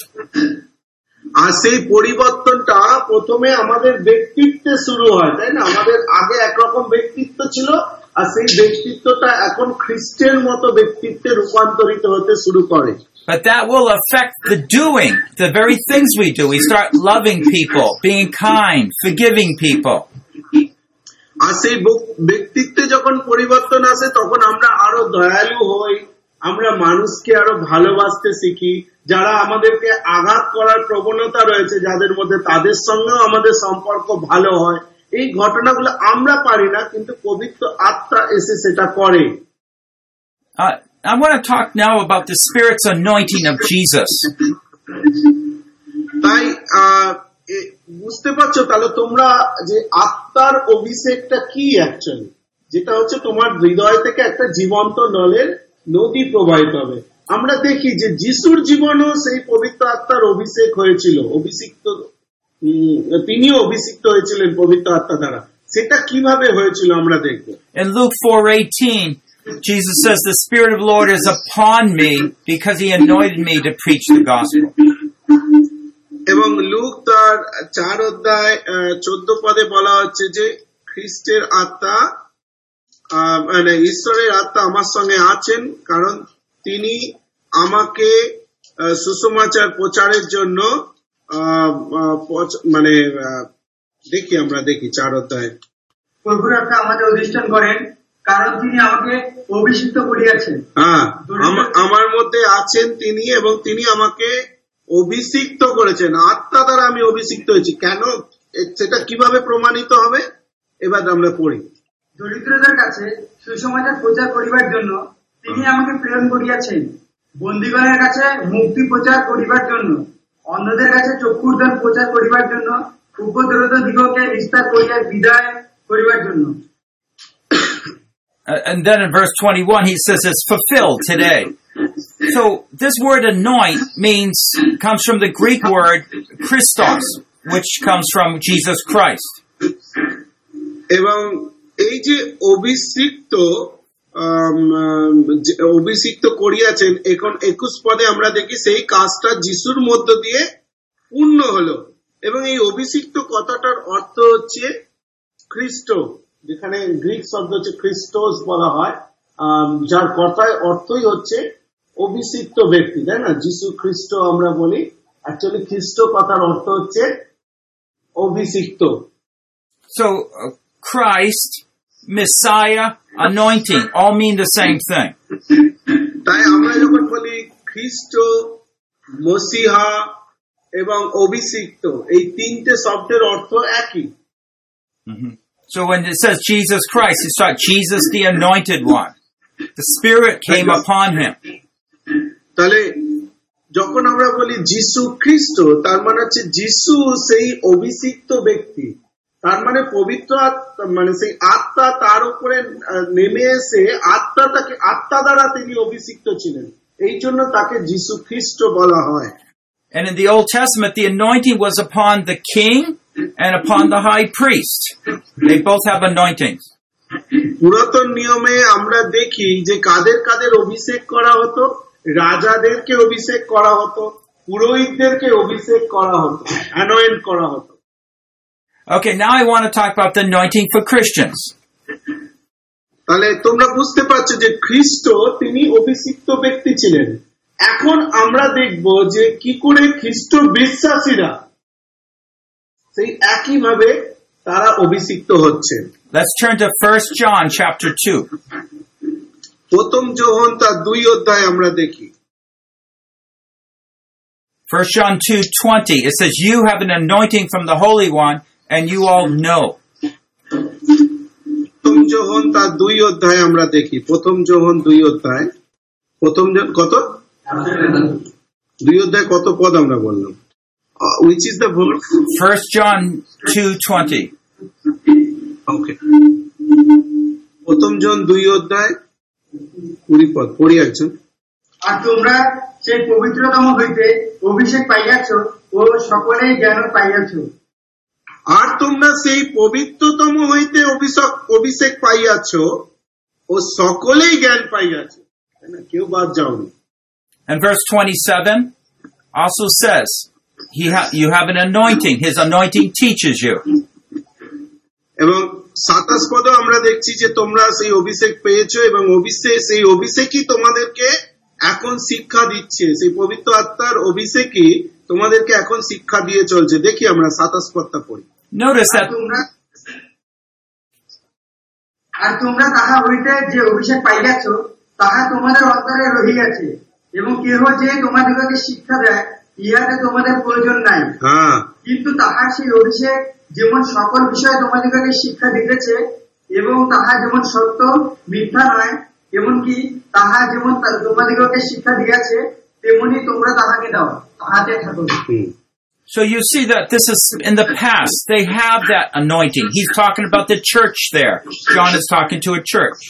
[SPEAKER 2] আর সেই পরিবর্তনটা প্রথমে আমাদের ব্যক্তিত্বে শুরু হয়, তাই না? আমাদের আগে একরকম ব্যক্তিত্ব ছিল, আর সেই ব্যক্তিত্বটা এখন খ্রিস্টের মতো ব্যক্তিত্বে রূপান্তরিত হতে শুরু করে।
[SPEAKER 1] But that will affect the doing, the very things we do. We start loving people, being kind, forgiving people.
[SPEAKER 2] আর সেই ব্যক্তিত্বে যখন পরিবর্তন আসে, তখন আমরা আরো দয়ালু হই, আমরা মানুষকে আরো ভালোবাসতে শিখি, যারা আমাদেরকে আঘাত করার প্রবণতা রয়েছে যাদের মধ্যে, তাদের সঙ্গেও আমাদের সম্পর্ক ভালো হয়। এই ঘটনাগুলো আমরা পারি না, কিন্তু পবিত্র আত্মা এসে সেটা করে।
[SPEAKER 1] Uh, I want to talk now about the Spirit's anointing of Jesus.
[SPEAKER 2] তাই বুঝতে পারছো তাহলে তোমরা যে আত্মার অভিষেকটা কি অ্যাকচুয়ালি, যেটা হচ্ছে তোমার হৃদয় থেকে একটা জীবন্ত নলের নদী প্রবাহিত হবে। আমরা দেখি যে যিশুর জীবনও সেই পবিত্র আত্মার অভিষেক হয়েছিল, অভিষিক্ত তিনিও অভিষিক্ত হয়েছিলেন পবিত্র আত্মা দ্বারা। সেটা কিভাবে হয়েছিল আমরা দেখব।
[SPEAKER 1] In Luke four eighteen, Jesus says, "The Spirit of the Lord is upon me because He anointed me to preach the gospel."
[SPEAKER 2] এবং লুক তার চার অধ্যায় চোদ্দ পদে বলা হচ্ছে যে খ্রিস্টের আত্মা, মানে ঈশ্বরের আত্মা আমার সঙ্গে আছেন, কারণ তিনি আমাকে সুসমাচার প্রচারের জন্য, মানে দেখি আমরা দেখি চার অধ্যায়,
[SPEAKER 3] প্রভুর আত্মা আমাদের অধিষ্ঠান করেন, কারণ তিনি আমাকে অভিষিক্ত করিয়াছেন।
[SPEAKER 2] হ্যাঁ, আমার মধ্যে আছেন তিনি এবং তিনি আমাকে অভিষিক্ত করেছেন। আত্মা দ্বারা আমি অভিষিক্ত হয়েছি। কেন, সেটা কিভাবে প্রমাণিত হবে এবার আমরা পড়ি।
[SPEAKER 3] দরিদ্রদের কাছে সুসমাচার প্রচার করিবার জন্য তিনি আমাকে প্রেরণ করিয়াছেন, বন্দীগণের কাছে মুক্তি প্রচার করিবার জন্য, অন্ধদের কাছে চক্ষুদান প্রচার করিবার জন্য, উপদ্রুত দিগকে নিস্তার করিয়া বিদায় করিবার জন্য।
[SPEAKER 1] And then in verse twenty-one, he says it's fulfilled today. So this word anoint means, comes from the Greek word Christos, which comes from Jesus Christ.
[SPEAKER 2] এবং এই যে অভিষিক্ত, অভিষিক্ত করিয়াছেন, এখন একুশ পদে আমরা দেখি সেই কাজটা যিশুর মধ্য দিয়ে পূর্ণ হলো। এবং এই অভিষিক্ত কথাটার অর্থ হচ্ছে খ্রিস্ট, যেখানে গ্রিক শব্দ হচ্ছে খ্রিস্টোস বলা হয়, যার কথায় অর্থই হচ্ছে অভিষিক্ত ব্যক্তি, তাই না? যিশু খ্রিস্ট আমরা বলি, অ্যাকচুয়ালি খ্রিস্ট কথার অর্থ হচ্ছে অভিষিক্ত।
[SPEAKER 1] So uh, Christ, Messiah, anointing all mean the same thing.
[SPEAKER 2] তাই আমরা যখন বলি খ্রিস্ট, মসিহা এবং অভিষিক্ত, এই তিনটে শব্দের অর্থ একই।
[SPEAKER 1] Mm-hmm. So when it says Jesus Christ, it's like Jesus the anointed one. The Spirit came upon him.
[SPEAKER 2] তাহলে যখন আমরা বলি যিশু খ্রিস্ট, তার মানে হচ্ছে যিশু সেই অভিষিক্ত ব্যক্তি, তার মানে পবিত্র আত্মা, মানে সেই আত্মা তার উপরে নেমে এসে আত্মা তাকে, আত্মা দ্বারা তিনি অভিষিক্ত ছিলেন, এই জন্য তাকে যিশু খ্রিস্ট বলা হয়।
[SPEAKER 1] And in the Old Testament, the anointing was upon the king and upon the high priest. They both have anointings.
[SPEAKER 2] পুরাতন নিয়মে আমরা দেখি যে কাদের কাদের অভিষেক করা হতো, রাজাদেরকে অভিষেক করা হতো, পুরোহিতদেরকে অভিষেক করা হতো, অ্যানয়েন্ট করা হতো।
[SPEAKER 1] Okay, now I want to talk about the anointing for Christians.
[SPEAKER 2] তাহলে তোমরা বুঝতে পারছো যে খ্রিস্ট তিনি অভিষিক্ত ব্যক্তি ছিলেন। এখন আমরা দেখব যে কি করে খ্রিস্ট বিশ্বাসীরা সেই একই ভাবে তারা অভিষিক্ত হচ্ছে।
[SPEAKER 1] Let's turn to First John chapter two.
[SPEAKER 2] প্রথম যোহন তার দুই অধ্যায় আমরা দেখি।
[SPEAKER 1] First John two twenty. It says, "You have an anointing from the Holy One, and you all know."
[SPEAKER 2] প্রথম যোহন তার দুই অধ্যায় আমরা দেখি। প্রথম যোহন দুই অধ্যায়। প্রথম কত? দুই অধ্যায় কত পদ আমরা বললাম? Uh, which is the verse?
[SPEAKER 1] First John two twenty.
[SPEAKER 2] Okay. প্রথম জন দুই অধ্যায় কুড়ি পদ পড়ি একজন।
[SPEAKER 3] আর তোমরা সেই পবিত্রতম হইতে অভিষেক পাইয়াছ ও সকলেই জ্ঞান পাইয়াছ।
[SPEAKER 2] আর তোমরা সেই পবিত্রতম হইতে অভিষেক অভিষেক পাইয়াছ ও সকলেই জ্ঞান পাইয়াছ, তাই না? কেউ বাদ যাওনি।
[SPEAKER 1] And verse twenty-seven also says, He ha- you have an anointing. His anointing teaches you.
[SPEAKER 2] এবং সাতাশ পদে আমরা দেখছি যে তোমরা সেই অভিষেক পেয়েছো এবং অভিষেক সেই অভিষেকই তোমাদেরকে এখন শিক্ষা দিচ্ছে। সেই পবিত্র আত্মার অভিষেকই তোমাদেরকে এখন শিক্ষা দিয়ে চলছে। দেখি আমরা সাতাশ পদটা পড়ি।
[SPEAKER 1] Notice that
[SPEAKER 3] আর তোমরা তাহা হইতে যে অভিষেক পাইয়াছ তাহা তোমাদের অন্তরে রহিয়াছে এবং কেহ যে তোমাদিগকে শিক্ষা দেয় ইহাতে তোমাদের প্রয়োজন নাই।
[SPEAKER 2] হ্যাঁ,
[SPEAKER 3] কিন্তু তাহার সেই অভিষেক যেমন সকল বিষয়ে তোমাদিগকে শিক্ষা দিতেছে এবং তাহা যেমন সত্য মিথ্যা নয়, এমনকি তাহা যেমন তোমাদিগকে শিক্ষা দিয়াছে তেমনি তোমরা তাহাকে দাও, তাহাতে থাকো।
[SPEAKER 1] So you see that this is in the past. They have that anointing. He's talking about the church there. John is talking to a church.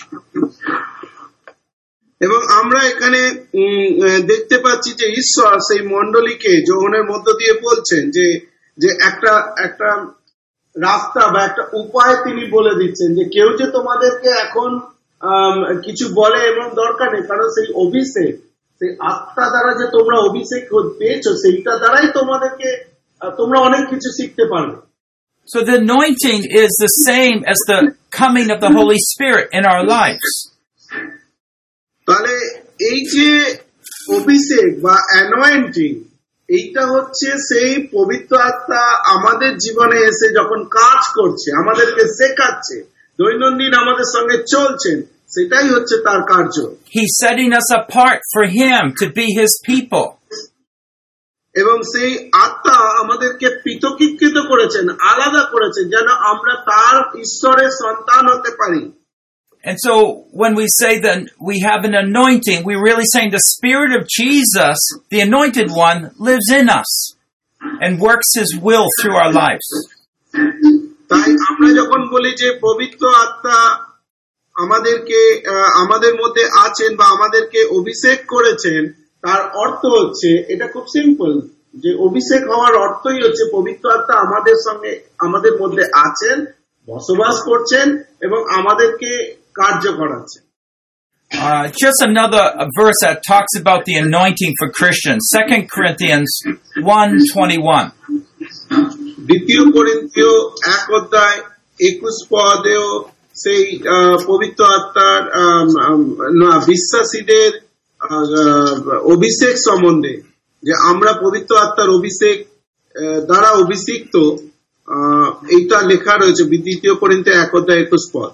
[SPEAKER 2] এবং আমরা এখানে দেখতে পাচ্ছি যে ঈশ্বর সেই মণ্ডলীকে যোহনের মধ্য দিয়ে বলছেন যে যে একটা একটা রাস্তা বা একটা উপায় তিনি বলে দিচ্ছেন যে কেউ যে তোমাদেরকে এখন কিছু বলে এমন দরকার নেই, কারণ সেই অভিষেক, সেই আত্মা দ্বারা যে তোমরা অভিষেক পেয়েছো সেইটা দ্বারাই তোমাদেরকে তোমরা অনেক কিছু শিখতে পারবে।
[SPEAKER 1] So the anointing is the same as the coming of the Holy Spirit in our lives.
[SPEAKER 2] তাহলে এই যে অভিষেক বা অ্যানয়েন্টিং, এইটা হচ্ছে সেই পবিত্র আত্মা আমাদের জীবনে এসে যখন কাজ করছে, আমাদেরকে শেখাচ্ছে, দৈনন্দিন আমাদের সঙ্গে চলছেন, সেটাই হচ্ছে তার কার্য।
[SPEAKER 1] He's setting us apart for Him to be His people.
[SPEAKER 2] এবং সেই আত্মা আমাদেরকে পৃথকীকৃত করেছেন, আলাদা করেছেন, যেন আমরা তার ঈশ্বরের সন্তান হতে পারি।
[SPEAKER 1] And so when we say that we have an anointing, we're really saying the Spirit of Jesus, the anointed one, lives in us and works His will through our lives.
[SPEAKER 2] তাই আমরা যখন বলি যে পবিত্র আত্মা আমাদেরকে আমাদের মধ্যে আছেন বা আমাদেরকে অভিষেক করেছেন, তার অর্থ হচ্ছে এটা খুব সিম্পল, যে অভিষেক হওয়ার অর্থই হচ্ছে পবিত্র আত্মা আমাদের সঙ্গে আমাদের মধ্যে আছেন, বসবাস করছেন এবং আমাদেরকে কার্য করাচ্ছেন।
[SPEAKER 1] Uh, just another verse that talks about the anointing for Christians. Second Corinthians one twenty-one.
[SPEAKER 2] দ্বিতীয় করিন্থীয় এক অধ্যায় একুশ পদেও সেই পবিত্র আত্মার বিশ্বাসীদের অভিষেক সম্বন্ধে, যে আমরা পবিত্র আত্মার অভিষেক দ্বারা অভিষিক্ত, এইটা লেখা রয়েছে দ্বিতীয় করিন্থীয় এক অধ্যায় একুশ পদ।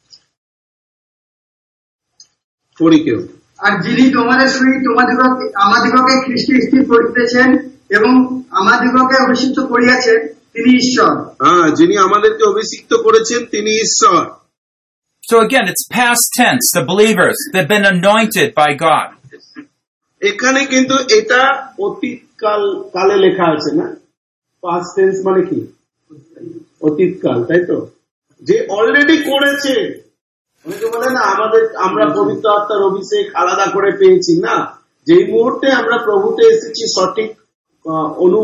[SPEAKER 2] পড়ি কেউ।
[SPEAKER 3] আর যিনি তোমাদের সহিত তোমাদিগকে আমাদিগকে খ্রিস্টে স্থির করিতেছেন এবং আমাদিগকে অভিষিক্ত করিয়াছেন তিনি ঈশ্বর।
[SPEAKER 2] হ্যাঁ, যিনি আমাদেরকে অভিষিক্ত করেছেন তিনি ঈশ্বর।
[SPEAKER 1] So again, it's past tense. The believers, they've been anointed by God.
[SPEAKER 2] এখানে কিন্তু এটা অতীত কাল কালে লেখা আছে না? পাস্ট টেন্স মানে কি? অতীত কাল, তাই তো? যে অলরেডি করেছে। অনেকে বলে না আমাদের আমরা পবিত্র আত্মার অভিষেক আলাদা করে পেয়েছি, না, যেই মুহূর্তে আমরা প্রভুতে এসেছি সঠিক অনু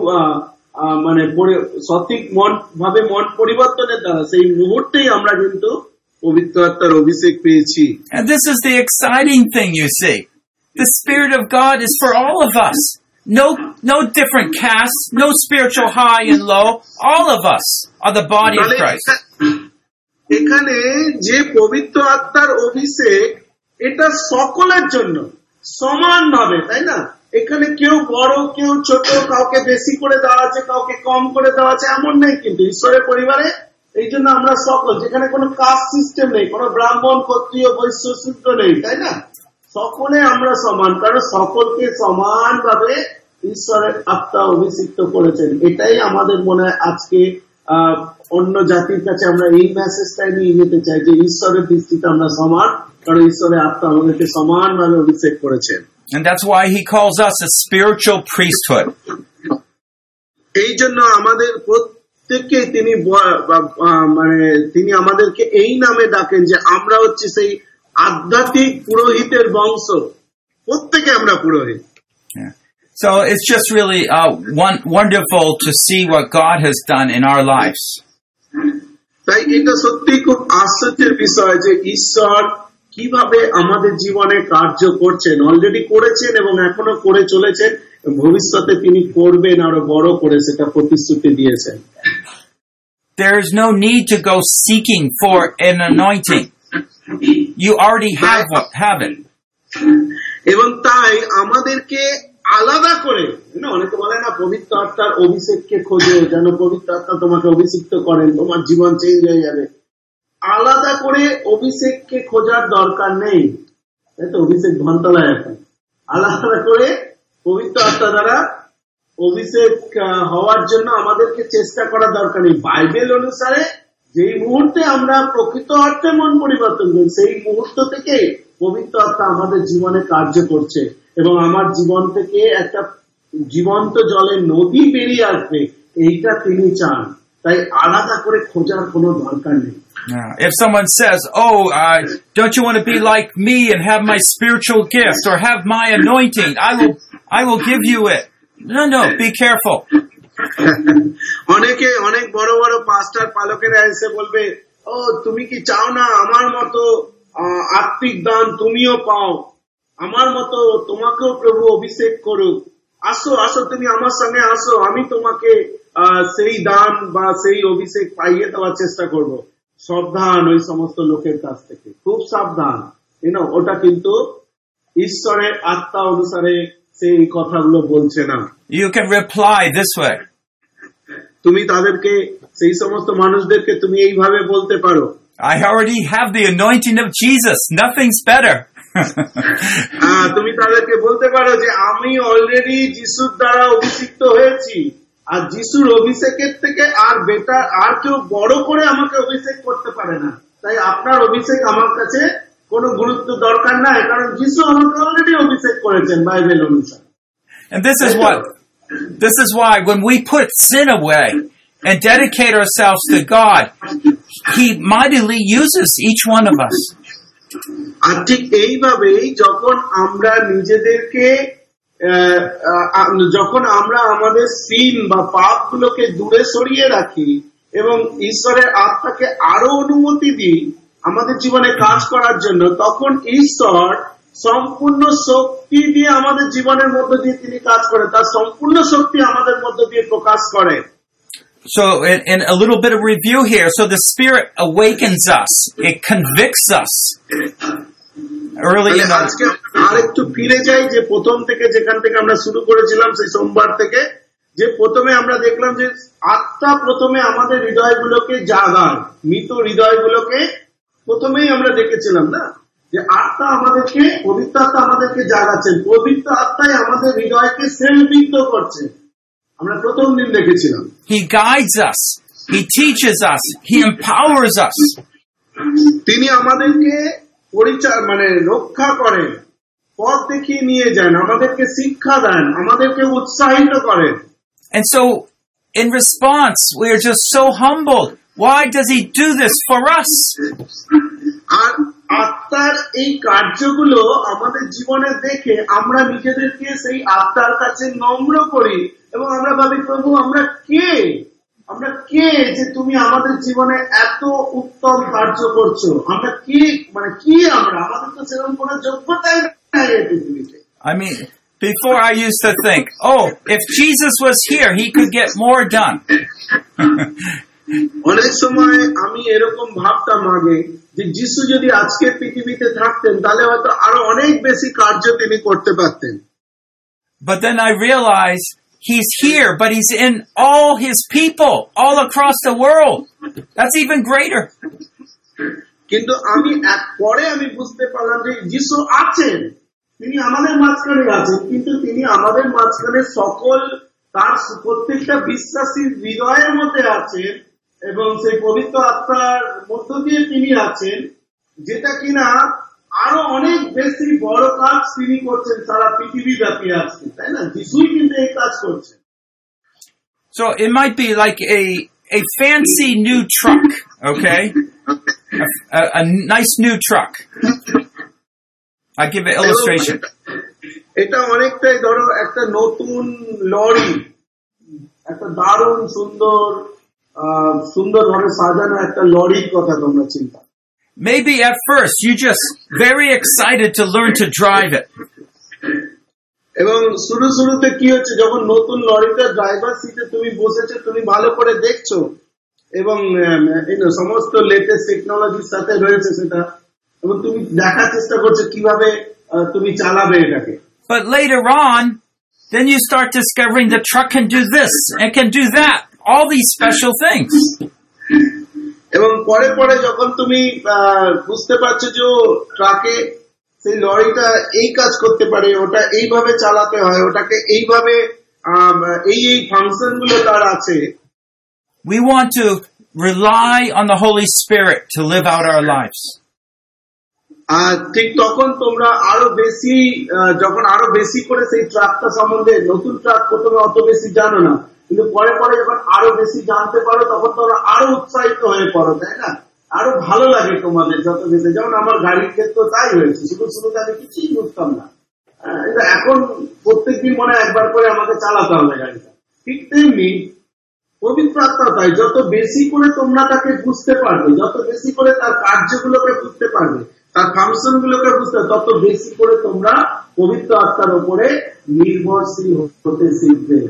[SPEAKER 2] মানে সঠিক মন ভাবে মন পরিবর্তনের দ্বারা সেই মুহূর্তেই আমরা কিন্তু পবিত্র আত্মার অভিষেক পেয়েছি।
[SPEAKER 1] And this is the exciting thing, you see. The Spirit of God is for all of us. No, no different castes, no spiritual high and low. All of us are the body of Christ.
[SPEAKER 2] এখানে যে পবিত্র আত্মার অভিষেক, এটা সকলের জন্য সমানভাবে, তাই না? এখানে কেউ বড় কেউ ছোট, কাউকে বেশি করে দেওয়া আছে, কাউকে কম করে দেওয়া আছে, এমন নেই। কিন্তু ঈশ্বরের পরিবারে এই জন্য আমরা সকল, যেখানে কোনো কাস্ট সিস্টেম নেই, কোনো ব্রাহ্মণ ক্ষত্রিয় বৈশ্য শূদ্র নেই, তাই না? সকলে আমরা সমান, কারণ সকলকে সমানভাবে ঈশ্বরের আত্মা অভিষিক্ত করেছেন। এটাই আমাদের মনে হয় আজকে আহ অন্য জাতির কাছে আমরা এই মেসেজটাই নিয়ে যেতে চাই যে ঈশ্বরের দৃষ্টিতে আমরা সমান, কারণ ঈশ্বরের আত্মা আমাদেরকে সমানভাবে অভিষেক করেছেন।
[SPEAKER 1] And that's why he calls us a spiritual priesthood.
[SPEAKER 2] এই জন্য আমাদের প্রত্যেককে তিনি মানে তিনি আমাদেরকে এই নামে ডাকেন যে আমরা হচ্ছে সেই আধ্যাত্মিক পুরোহিতের বংশ, প্রত্যেকে আমরা পুরোহিত।
[SPEAKER 1] So it's just really uh, one, wonderful to see what God has done in our lives.
[SPEAKER 2] তাই এটা সত্যি খুব আশ্চর্যের বিষয় যে ঈশ্বর কিভাবে আমাদের জীবনে কার্য করছেন, অলরেডি করেছেন এবং এখনো করে চলেছেন, ভবিষ্যতে তিনি করবেন আরো বড় করে, সেটা প্রতিশ্রুতি দিয়েছেন।
[SPEAKER 1] There is no need to go seeking for an anointing. You already have have it.
[SPEAKER 2] এবং তাই আমাদেরকে আলাদা করে, অনেকে বলে না পবিত্র আত্মার অভিষেককে খোঁজো, যেন পবিত্র আত্মা তোমাকে অভিষিক্ত করেন, তোমার জীবন চেঞ্জ হয়ে যাবে। আলাদা করে অভিষেককে খোঁজার দরকার নেই, তাই তো? অভিষেক ঘন্টালায় এখন আলাদা করে পবিত্র আত্মা দ্বারা অভিষেক হওয়ার জন্য আমাদেরকে চেষ্টা করার দরকার নেই। বাইবেল অনুসারে যেই মুহূর্তে আমরা প্রকৃত অর্থে মন পরিবর্তন করি, সেই মুহূর্ত থেকে পবিত্র আত্মা আমাদের জীবনে কার্য করছে এবং আমার জীবন থেকে একটা জীবন্ত জলের নদী বেরিয়ে আসবে, এইটা তিনি চান। তাই আলাদা করে খোঁজার কোনো দরকার নেই।
[SPEAKER 1] If someone says, "Oh, uh, don't you want to be like me and have my spiritual gift or have my anointing? I will, I will give you it." No, no, be careful.
[SPEAKER 2] অনেকে অনেক বড় বড় পাস্টার পালকেরা এসে বলবে, ও তুমি কি চাও না আমার মতো আত্মিক দান তুমিও পাও, আমার মতো তোমাকেও প্রভু অভিষেক করুক, আসো আসো তুমি আমার সঙ্গে আসো, আমি তোমাকে সেই দান বা সেই অভিষেক পাইয়ে দেওয়ার চেষ্টা করব। সাবধান ওই সমস্ত লোকের কাছ থেকে, খুব সাবধান। ওটা কিন্তু ঈশ্বরের আত্মা অনুসারে সেই কথাগুলো বলছে না।
[SPEAKER 1] You can reply this way.
[SPEAKER 2] তুমি তাদেরকে, সেই সমস্ত মানুষদেরকে তুমি এইভাবে বলতে পারো,
[SPEAKER 1] I already have the anointing of Jesus. Nothing's better.
[SPEAKER 2] তুমি তাদেরকে বলতে পারো যে আমি অলরেডি যিশুর দ্বারা অভিষিক্ত হয়েছি, আর যিশুর অভিষেকের থেকে আর বেটার আর কেউ বড় করে আমাকে অভিষেক করতে পারে না। তাই আপনার অভিষেক আমার কাছে কোনো গুরুত্ব দরকার নাই, কারণ যিশু আমাকে অলরেডি অভিষেক করেছেন বাইবেল অনুসারে।
[SPEAKER 1] And this is what, this is why when we put sin away and dedicate ourselves to God, He mightily uses each one of us.
[SPEAKER 2] আর ঠিক এইভাবেই যখন আমরা নিজেদেরকে যখন আমরা আমাদের সিন বা পাপগুলোকে দূরে সরিয়ে রাখি এবং ঈশ্বরের আত্মাকে আরো অনুমতি দিই আমাদের জীবনে কাজ করার জন্য, তখন ঈশ্বর সম্পূর্ণ শক্তি দিয়ে আমাদের জীবনের মধ্য দিয়ে তিনি কাজ করেন, তার সম্পূর্ণ শক্তি আমাদের মধ্য দিয়ে প্রকাশ করেন।
[SPEAKER 1] So, in, in a little bit of review here, so the Spirit awakens us, it convicts us. Early in our...
[SPEAKER 2] আজকে আরেকটু ফিরে যাই যে প্রথম থেকে যেখান থেকে আমরা শুরু করেছিলাম সেই সোমবার থেকে, যে প্রথমে আমরা দেখলাম যে আত্মা প্রথমে আমাদের হৃদয়গুলোকে জাগায়, মৃত হৃদয়গুলোকে প্রথমেই আমরা দেখেছিলাম না, যে আত্মা আমাদেরকে, পবিত্র আত্মা আমাদেরকে জাগাচ্ছেন, পবিত্র আত্মাই আমাদের হৃদয়কে সেলবিদ্ধ করছে, আমরা প্রথম দিন দেখেছিলাম।
[SPEAKER 1] He guides us, He teaches us, He empowers us.
[SPEAKER 2] তিনি আমাদেরকে পরিচয় মানে রক্ষা করেন, পথ দেখিয়ে নিয়ে যান, আমাদেরকে শিক্ষা দেন, আমাদেরকে উৎসাহিত করেন।
[SPEAKER 1] And so, in response, we are just so humbled. Why does He do this for us?
[SPEAKER 2] আর আত্মার এই কার্যগুলো আমাদের জীবনে দেখে আমরা নিজেদেরকে সেই আত্মার কাছে নম্র করি এবং আমরা ভাবি, প্রভু আমরা কে, আমরা কে যে তুমি আমাদের জীবনে এত উত্তম কার্য করছো? আমরা কি মানে কি আমরা আমাদের তো সেরকম কোনো যোগ্যতাই নাই এই পৃথিবীতে।
[SPEAKER 1] I mean, before I used to think, oh, if Jesus was here, he could get more done.
[SPEAKER 2] অনেক সময় আমি এরকম ভাবতাম আগে যে যিশু যদি আজকে পৃথিবীতে থাকতেন তাহলে হয়তো আরো অনেক বেশি কার্য তিনি করতে পারতেন।
[SPEAKER 1] But then I realized he's here, but he's in all his people, all across the world. That's even greater.
[SPEAKER 2] কিন্তু আমি এক পরে আমি বুঝতে পারলাম যে যিশু আছেন, তিনি আমাদের মাঝখানে আছেন, কিন্তু তিনি আমাদের মাঝখানে সকল তার প্রত্যেকটা বিশ্বাসীর হৃদয়ের মধ্যে আছেন এবং সেই পবিত্র আত্মার মধ্য দিয়ে তিনি আছেন, যেটা কিনা আরো অনেক বেশি বড় কাজ তিনি করছেন সারা পৃথিবী ব্যাপী আজকে, তাই না? যিশুই কিন্তু এই কাজ করছেন।
[SPEAKER 1] So it might be like a a fancy new truck, okay? A, a, a nice new truck. I'll give an illustration.
[SPEAKER 2] এটা অনেকটাই ধরো একটা নতুন লরি, একটা দারুণ সুন্দর সুন্দরভাবে সাজানো একটা লরির কথা তোমরা চিন্তা।
[SPEAKER 1] Maybe at first you're just very excited to learn to drive it.
[SPEAKER 2] এবং শুরু শুরুতে কি হচ্ছে, যখন নতুন লরিটা ড্রাইভার সিটে তুমি বসেছো, তুমি ভালো করে দেখছো এবং সমস্ত লেটেস্ট টেকনোলজির সাথে রয়েছে সেটা, এবং তুমি দেখার চেষ্টা করছো কিভাবে তুমি চালাবে এটাকে।
[SPEAKER 1] But later on, then you start discovering the truck can do this and can do that, all these special things.
[SPEAKER 2] এবং পরে পরে যখন তুমি বুঝতে পারছো যে ট্রাকে সেই লরিটা এই কাজ করতে পারে, ওটা এইভাবে চালাতে হয়, ওটাকে এইভাবে এই এই ফাংশন গুলো তার আছে।
[SPEAKER 1] We want to rely on the Holy Spirit to live out our lives.
[SPEAKER 2] আর ঠিক তখন তোমরা আরো বেশি যখন আরো বেশি করে সেই ট্রাকটা সম্বন্ধে, নতুন ট্রাক প্রথমে অত বেশি জানো না, কিন্তু পরে পরে যখন আরো বেশি জানতে পারো তখন তোমরা আরো উৎসাহিত হয়ে পড়ো, তাই না? আরো ভালো লাগে তোমাদের যত বেশি। যেমন আমার গাড়ির ক্ষেত্রে তাই হয়েছে, শুরু শুরুতে আমি কিছুই বুঝতাম না, এখন প্রত্যেকদিন মনে একবার করে আমাকে চালাতে হবে গাড়িটা। ঠিক তেমনি পবিত্র আত্মা তাই, যত বেশি করে তোমরা তাকে বুঝতে পারবে, যত বেশি করে তার কার্যগুলোকে বুঝতে পারবে, তার ফাংশন গুলোকে বুঝতে, তত বেশি করে তোমরা পবিত্র আত্মার উপরে নির্ভরশীল হতে শিখবে।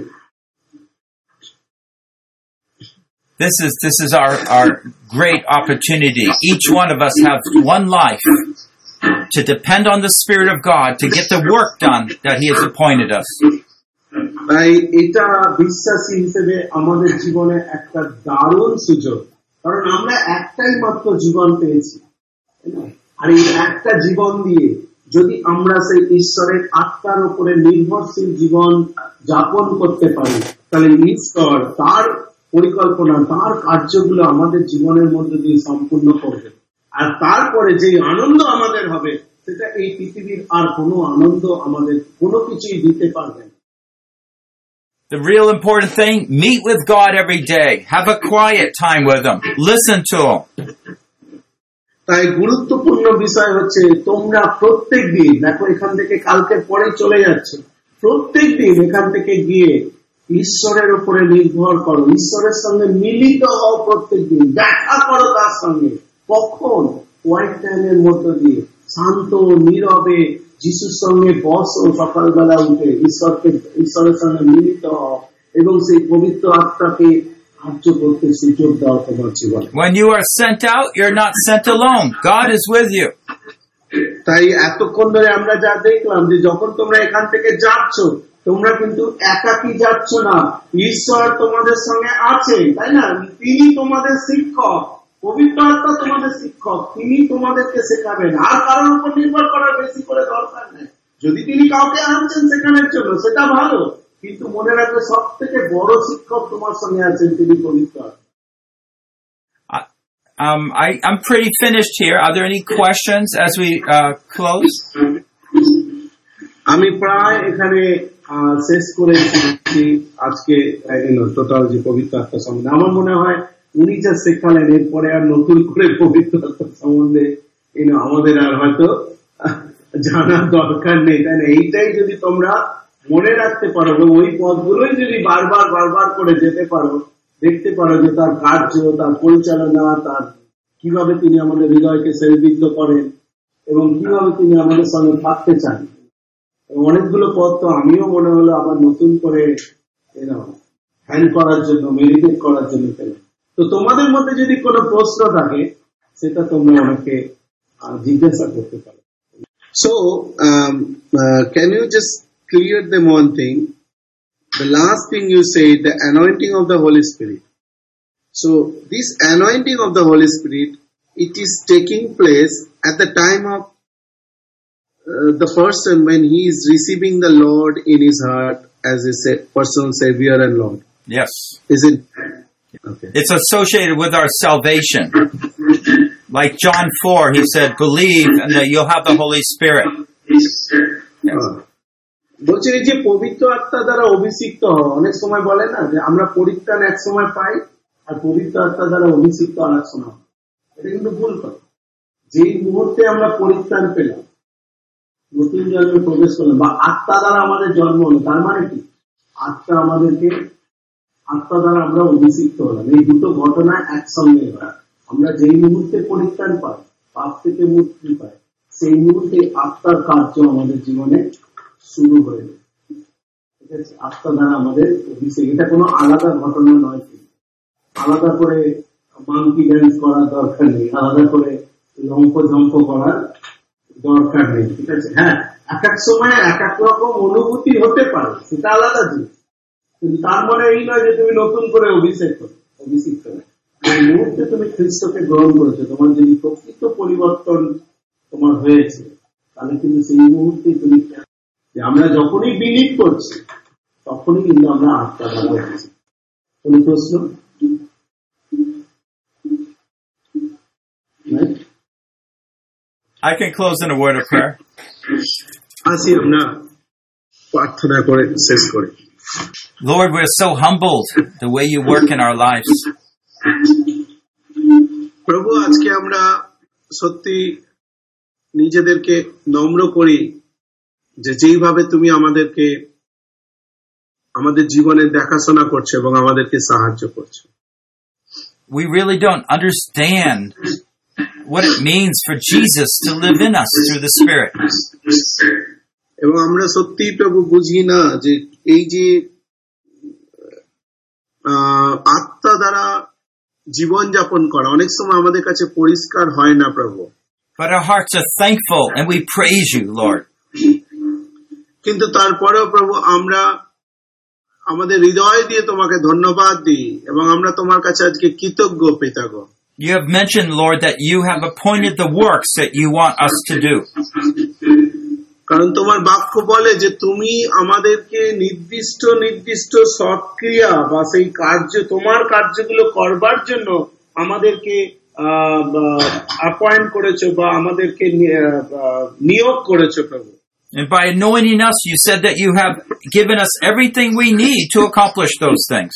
[SPEAKER 1] This is this is our our great opportunity. Each one of us have one life to depend on the Spirit of God to get the work done that He has appointed us.
[SPEAKER 2] তাই এটা বিশ্বাসী হিসেবে আমাদের জীবনে একটা দারুণ সুযোগ, কারণ আমরা একটাই মাত্র জীবন পেয়েছি, আর এই একটা জীবন দিয়ে যদি আমরা সেই ঈশ্বরের আত্মার উপরে নির্ভরশীল জীবন যাপন করতে পারি, তাহলে ঈশ্বর তার পরিকল্পনা, তার কার্যগুলো আমাদের জীবনের মধ্যে দিয়ে সম্পূর্ণ করবে। আর তারপরে যে আনন্দ আমাদের হবে, সেটা এই পৃথিবীর আর কোনো আনন্দ আমাদের কোনো কিছুই দিতে পারবে না।
[SPEAKER 1] The real important thing, meet with God every day. Have a quiet time with Him. Listen to Him.
[SPEAKER 2] তাই গুরুত্বপূর্ণ বিষয় হচ্ছে তোমরা প্রত্যেক দিন, দেখো এখান থেকে কালকে পরে চলে যাচ্ছে, প্রত্যেক দিন এখান থেকে গিয়ে ঈশ্বরের উপরে নির্ভর করো, ঈশ্বরের সঙ্গে মিলিত হও, প্রত্যেক দিন দেখা করো তার সঙ্গে। কখন? কোয়াইট টাইমের মধ্য দিয়ে শান্ত নীরবে যিশুর সঙ্গে বসো, সকালবেলা উঠে ঈশ্বরকে ঈশ্বরের সঙ্গে মিলিত হও এবং সেই পবিত্র আত্মাকে কার্য করতে সুযোগ দাও তোমার জীবনে।
[SPEAKER 1] When you are sent out, you're not sent alone. God is with you.
[SPEAKER 2] তাই এতক্ষণ ধরে আমরা যা দেখলাম যে যখন তোমরা এখান থেকে যাচ্ছ, তোমরা কিন্তু একাকী যাচ্ছ না, ঈশ্বর তোমাদের সঙ্গে আছে, তাই না? তিনি তোমাদের শিক্ষক, পবিত্র আত্মা তোমাদের শিক্ষক, তিনি তোমাদেরকে শেখাবেন। আর কারোর উপর নির্ভর করার বেশি করে দরকার নেই। যদি তিনি কাউকে আনছেন শেখানোর জন্য, সেটা ভালো, কিন্তু মনে রাখবে সব থেকে বড় শিক্ষক তোমার সঙ্গে আছেন, তিনি পবিত্র আত্মা।
[SPEAKER 1] Um, I, I'm pretty finished here. Are there any questions as we uh, close?
[SPEAKER 2] আমি প্রায় এখানে শেষ করেছি আজকে টোটাল যে পবিত্র আত্মা সম্বন্ধে। আমার মনে হয় উনি যা শেখালেন, এরপরে আর নতুন করে পবিত্র আত্মা সম্বন্ধে আমাদের আর হয়তো জানার দরকার নেই, তাই না? এইটাই যদি তোমরা মনে রাখতে পারো, ওই পথগুলোই যদি বারবার বারবার করে যেতে পারো, দেখতে পারো যে তার কার্য, তার পরিচালনা, তার কিভাবে তিনি আমাদের হৃদয়কে সেবিদ্ধ করেন এবং কিভাবে তিনি আমাদের সঙ্গে থাকতে চান। অনেকগুলো পদ তো আমিও মনে হলো আবার নতুন করে হ্যান্ড করার জন্য, মেডিটেট করার জন্য পেলাম। তো তোমাদের মধ্যে যদি কোনো প্রশ্ন থাকে সেটা তোমরা অনেকে জিজ্ঞাসা করতে পারো। So um, uh, can you just clear them one thing? The last thing you say, the anointing of the Holy Spirit. So this anointing of the Holy Spirit, it is taking place at the time of uh, the person when he is receiving the Lord in his heart as his personal Savior and Lord.
[SPEAKER 1] Yes.
[SPEAKER 2] Is it? Okay.
[SPEAKER 1] It's associated with our salvation. Like John four, he said, believe and that you'll have the Holy Spirit. Yes.
[SPEAKER 2] বলছেন যে পবিত্র আত্মা দ্বারা অভিষিক্ত হওয়া, অনেক সময় বলে না যে আমরা পরিত্রাণ এক সময় পাই আর পবিত্র আত্মা দ্বারা অভিষিক্ত আর এক সময়। এটা কিন্তু ভুল কথা। যেই মুহূর্তে আমরা পরিত্রাণ পেলাম, নতুন জন্মে প্রবেশ করলাম বা আত্মা দ্বারা আমাদের জন্ম হলো, তার মানে কি আত্মা আমাদেরকে, আত্মা দ্বারা আমরা অভিষিক্ত হলাম। এই দুটো ঘটনা একসঙ্গে হয়। আমরা যেই মুহূর্তে পরিত্রাণ পাই, পাপ থেকে মুক্তি পাই, সেই মুহূর্তে আত্মার কার্য আমাদের জীবনে শুরু হয়ে যায়। ঠিক আছে, আত্মা দ্বারা আমাদের অভিষেক। এটা কোনো আলাদা ঘটনা নয়, আলাদা করে মাঙ্কি ড্যান্স করার দরকার নেই, আলাদা করে লম্প ঝম্প করার দরকার নেই। ঠিক আছে, হ্যাঁ এক এক সময় এক এক রকম অনুভূতি হতে পারে, সেটা আলাদা জিনিস, কিন্তু তার মানে এই নয় যে তুমি নতুন করে অভিষেক করো, অভিষিক্ত করো। এই মুহূর্তে তুমি খ্রিস্টকে গ্রহণ করেছো, তোমার যদি প্রকৃত পরিবর্তন তোমার হয়েছে, তাহলে কিন্তু সেই মুহূর্তে তুমি, আমরা যখনই বিলিভ করছি তখনই কিন্তু আমরা আত্মা দ্বারা হয়েছি। কোন প্রশ্ন?
[SPEAKER 1] I can close in a word of prayer.
[SPEAKER 2] আসি আমরা প্রার্থনা করে শেষ করি।
[SPEAKER 1] Lord, we're so humbled the way you work in our lives.
[SPEAKER 2] প্রভু, আজকে আমরা সত্যি নিজেদেরকে নম্র করি যে যেইভাবে তুমি আমাদেরকে আমাদের জীবনে দেখাশোনা করছো এবং আমাদেরকে সাহায্য করছো।
[SPEAKER 1] We really don't understand what it means for Jesus to live in us through the Spirit.
[SPEAKER 2] এবং আমরা সত্যি প্রভু বুঝি না যে এই যে আত্মা দ্বারা জীবন যাপন করা অনেক সময় আমাদের কাছে পরিষ্কার হয় না প্রভু।
[SPEAKER 1] But our hearts are thankful and we praise you, Lord.
[SPEAKER 2] কিন্তু তারপরেও প্রভু আমরা আমাদের হৃদয় দিয়ে তোমাকে ধন্যবাদ দিই এবং আমরা তোমার কাছে আজকে কৃতজ্ঞ পিতাগো।
[SPEAKER 1] You have mentioned, Lord, that you have appointed the works that you want us to do.
[SPEAKER 2] কারণ তোমার বাক্য বলে যে তুমি আমাদেরকে নির্দিষ্ট নির্দিষ্ট সৎক্রিয়া বা সেই কার্য, তোমার কার্যগুলো করবার জন্য আমাদেরকে অ্যাপয়েন্ট করেছো বা আমাদেরকে নিয়োগ করেছো প্রভু।
[SPEAKER 1] And by anointing us, you said that you have given us everything we need to accomplish those things.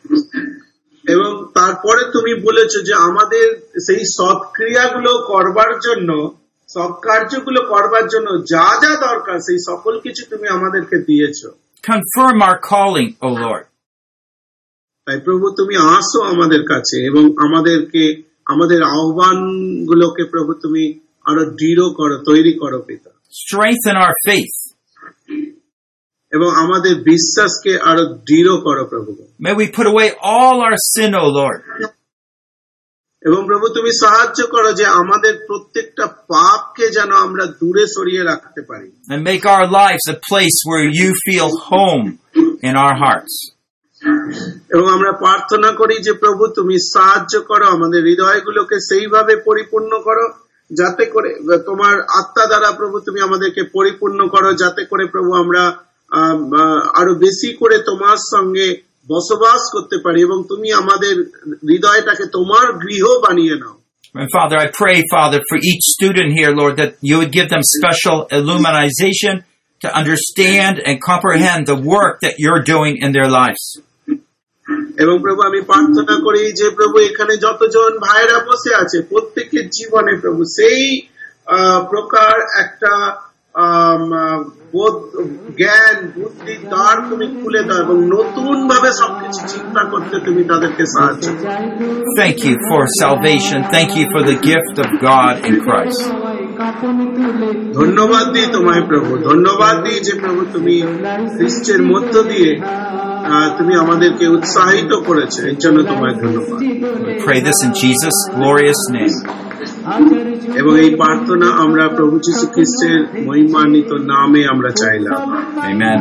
[SPEAKER 2] এবং তারপরে তুমি বলেছো যে আমাদের সেই সৎক্রিয়াগুলো করবার জন্য, সৎ কার্যগুলো করবার জন্য যা যা দরকার সেই সকল কিছু তুমি আমাদেরকে দিয়েছো।
[SPEAKER 1] Confirm our calling, O Lord.
[SPEAKER 2] তাই প্রভু তুমি আসো আমাদের কাছে এবং আমাদেরকে, আমাদের আহ্বানগুলোকে প্রভু তুমি আরো দৃঢ় করো, তৈরি করো পিতা।
[SPEAKER 1] Strengthen our faith.
[SPEAKER 2] এবং আমাদের বিশ্বাসকে আরো দৃঢ় করো প্রভু।
[SPEAKER 1] May we put away all our sin, O Lord.
[SPEAKER 2] এবং প্রভু তুমি সাহায্য করো যে আমাদের প্রত্যেকটা পাপকে যেন আমরা দূরে সরিয়ে রাখতে পারি।
[SPEAKER 1] And make our lives a place where you feel home in our hearts.
[SPEAKER 2] এবং আমরা প্রার্থনা করি যে প্রভু তুমি সাহায্য করো আমাদের হৃদয়গুলোকে সেইভাবে পরিপূর্ণ করো যাতে করে তোমার আত্মা দ্বারা প্রভু তুমি আমাদেরকে পরিপূর্ণ করো, যাতে করে প্রভু আমরা আরো বেশি করে তোমার সঙ্গে বসবাস করতে পারি এবং তুমি আমাদের হৃদয়টাকে তোমার গৃহ বানিয়ে নাও।
[SPEAKER 1] And Father, I pray, Father, for each student here, Lord, that you would give them special illumination to understand and comprehend the work that you're doing in their lives.
[SPEAKER 2] এবং প্রভু আমি প্রার্থনা করি যে প্রভু এখানে যতজন ভাইরা বসে আছে প্রত্যেকের জীবনে প্রভু সেই প্রকার একটা বোধ জ্ঞান বুদ্ধি দ্বার তুমি খুলে দাও এবং নতুন ভাবে সবকিছু চিন্তা করতে তুমি তাদেরকে সাহায্য করো।
[SPEAKER 1] Thank you for salvation. Thank you for the gift of God in Christ.
[SPEAKER 2] ধন্যবাদ দিই তোমায় প্রভু, ধন্যবাদ দিই যে প্রভু তুমি খ্রিস্টের মধ্য দিয়ে তুমি আমাদেরকে উৎসাহিত করেছো, এর জন্য তোমায় ধন্যবাদ।
[SPEAKER 1] We pray this in Jesus' glorious name.
[SPEAKER 2] এবং এই প্রার্থনা আমরা প্রভু যীশু খ্রিস্টের মহিমান্বিত নামে আমরা চাইলাম।
[SPEAKER 1] Amen.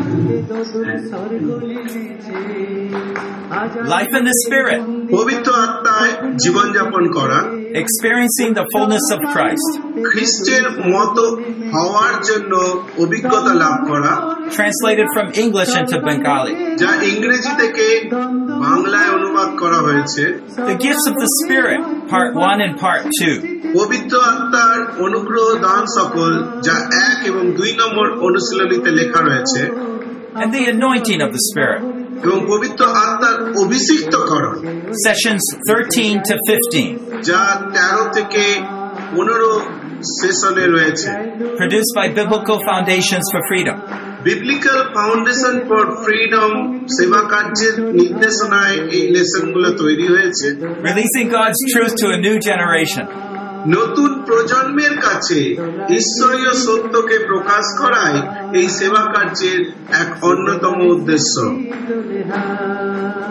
[SPEAKER 1] Life in the Spirit.
[SPEAKER 2] পবিত্র আত্মায় জীবনযাপন করা,
[SPEAKER 1] experiencing the fullness of Christ.
[SPEAKER 2] খ্রিস্টের মতো হওয়ার জন্য অভিজ্ঞতা লাভ করা,
[SPEAKER 1] translated from English into Bengali.
[SPEAKER 2] যা ইংরেজি থেকে বাংলায় অনুবাদ করা হয়েছে।
[SPEAKER 1] The gifts of the Spirit, part one and part two.
[SPEAKER 2] পবিত্র আত্মার অনুগ্রহ দান সকল, যা এক এবং দুই নম্বর অনুশীলনীতে লেখা রয়েছে।
[SPEAKER 1] And the anointing of the Spirit.
[SPEAKER 2] এবং পবিত্র আত্মার অভিষিক্তকরণ,
[SPEAKER 1] sessions thirteen to fifteen.
[SPEAKER 2] যা তেরো থেকে পনেরো সেশনে রয়েছে।
[SPEAKER 1] Produced by Biblical Foundations for Freedom.
[SPEAKER 2] Biblical Foundation for Freedom সেবা কার্যের নির্দেশনায় এই লেসনগুলো তৈরি হয়েছে।
[SPEAKER 1] Releasing God's truth to a new generation.
[SPEAKER 2] নতুন প্রজন্মের কাছে ঈশ্বরীয় সত্যকে প্রকাশ করাই এই সেবা কার্যের এক অন্যতম উদ্দেশ্য।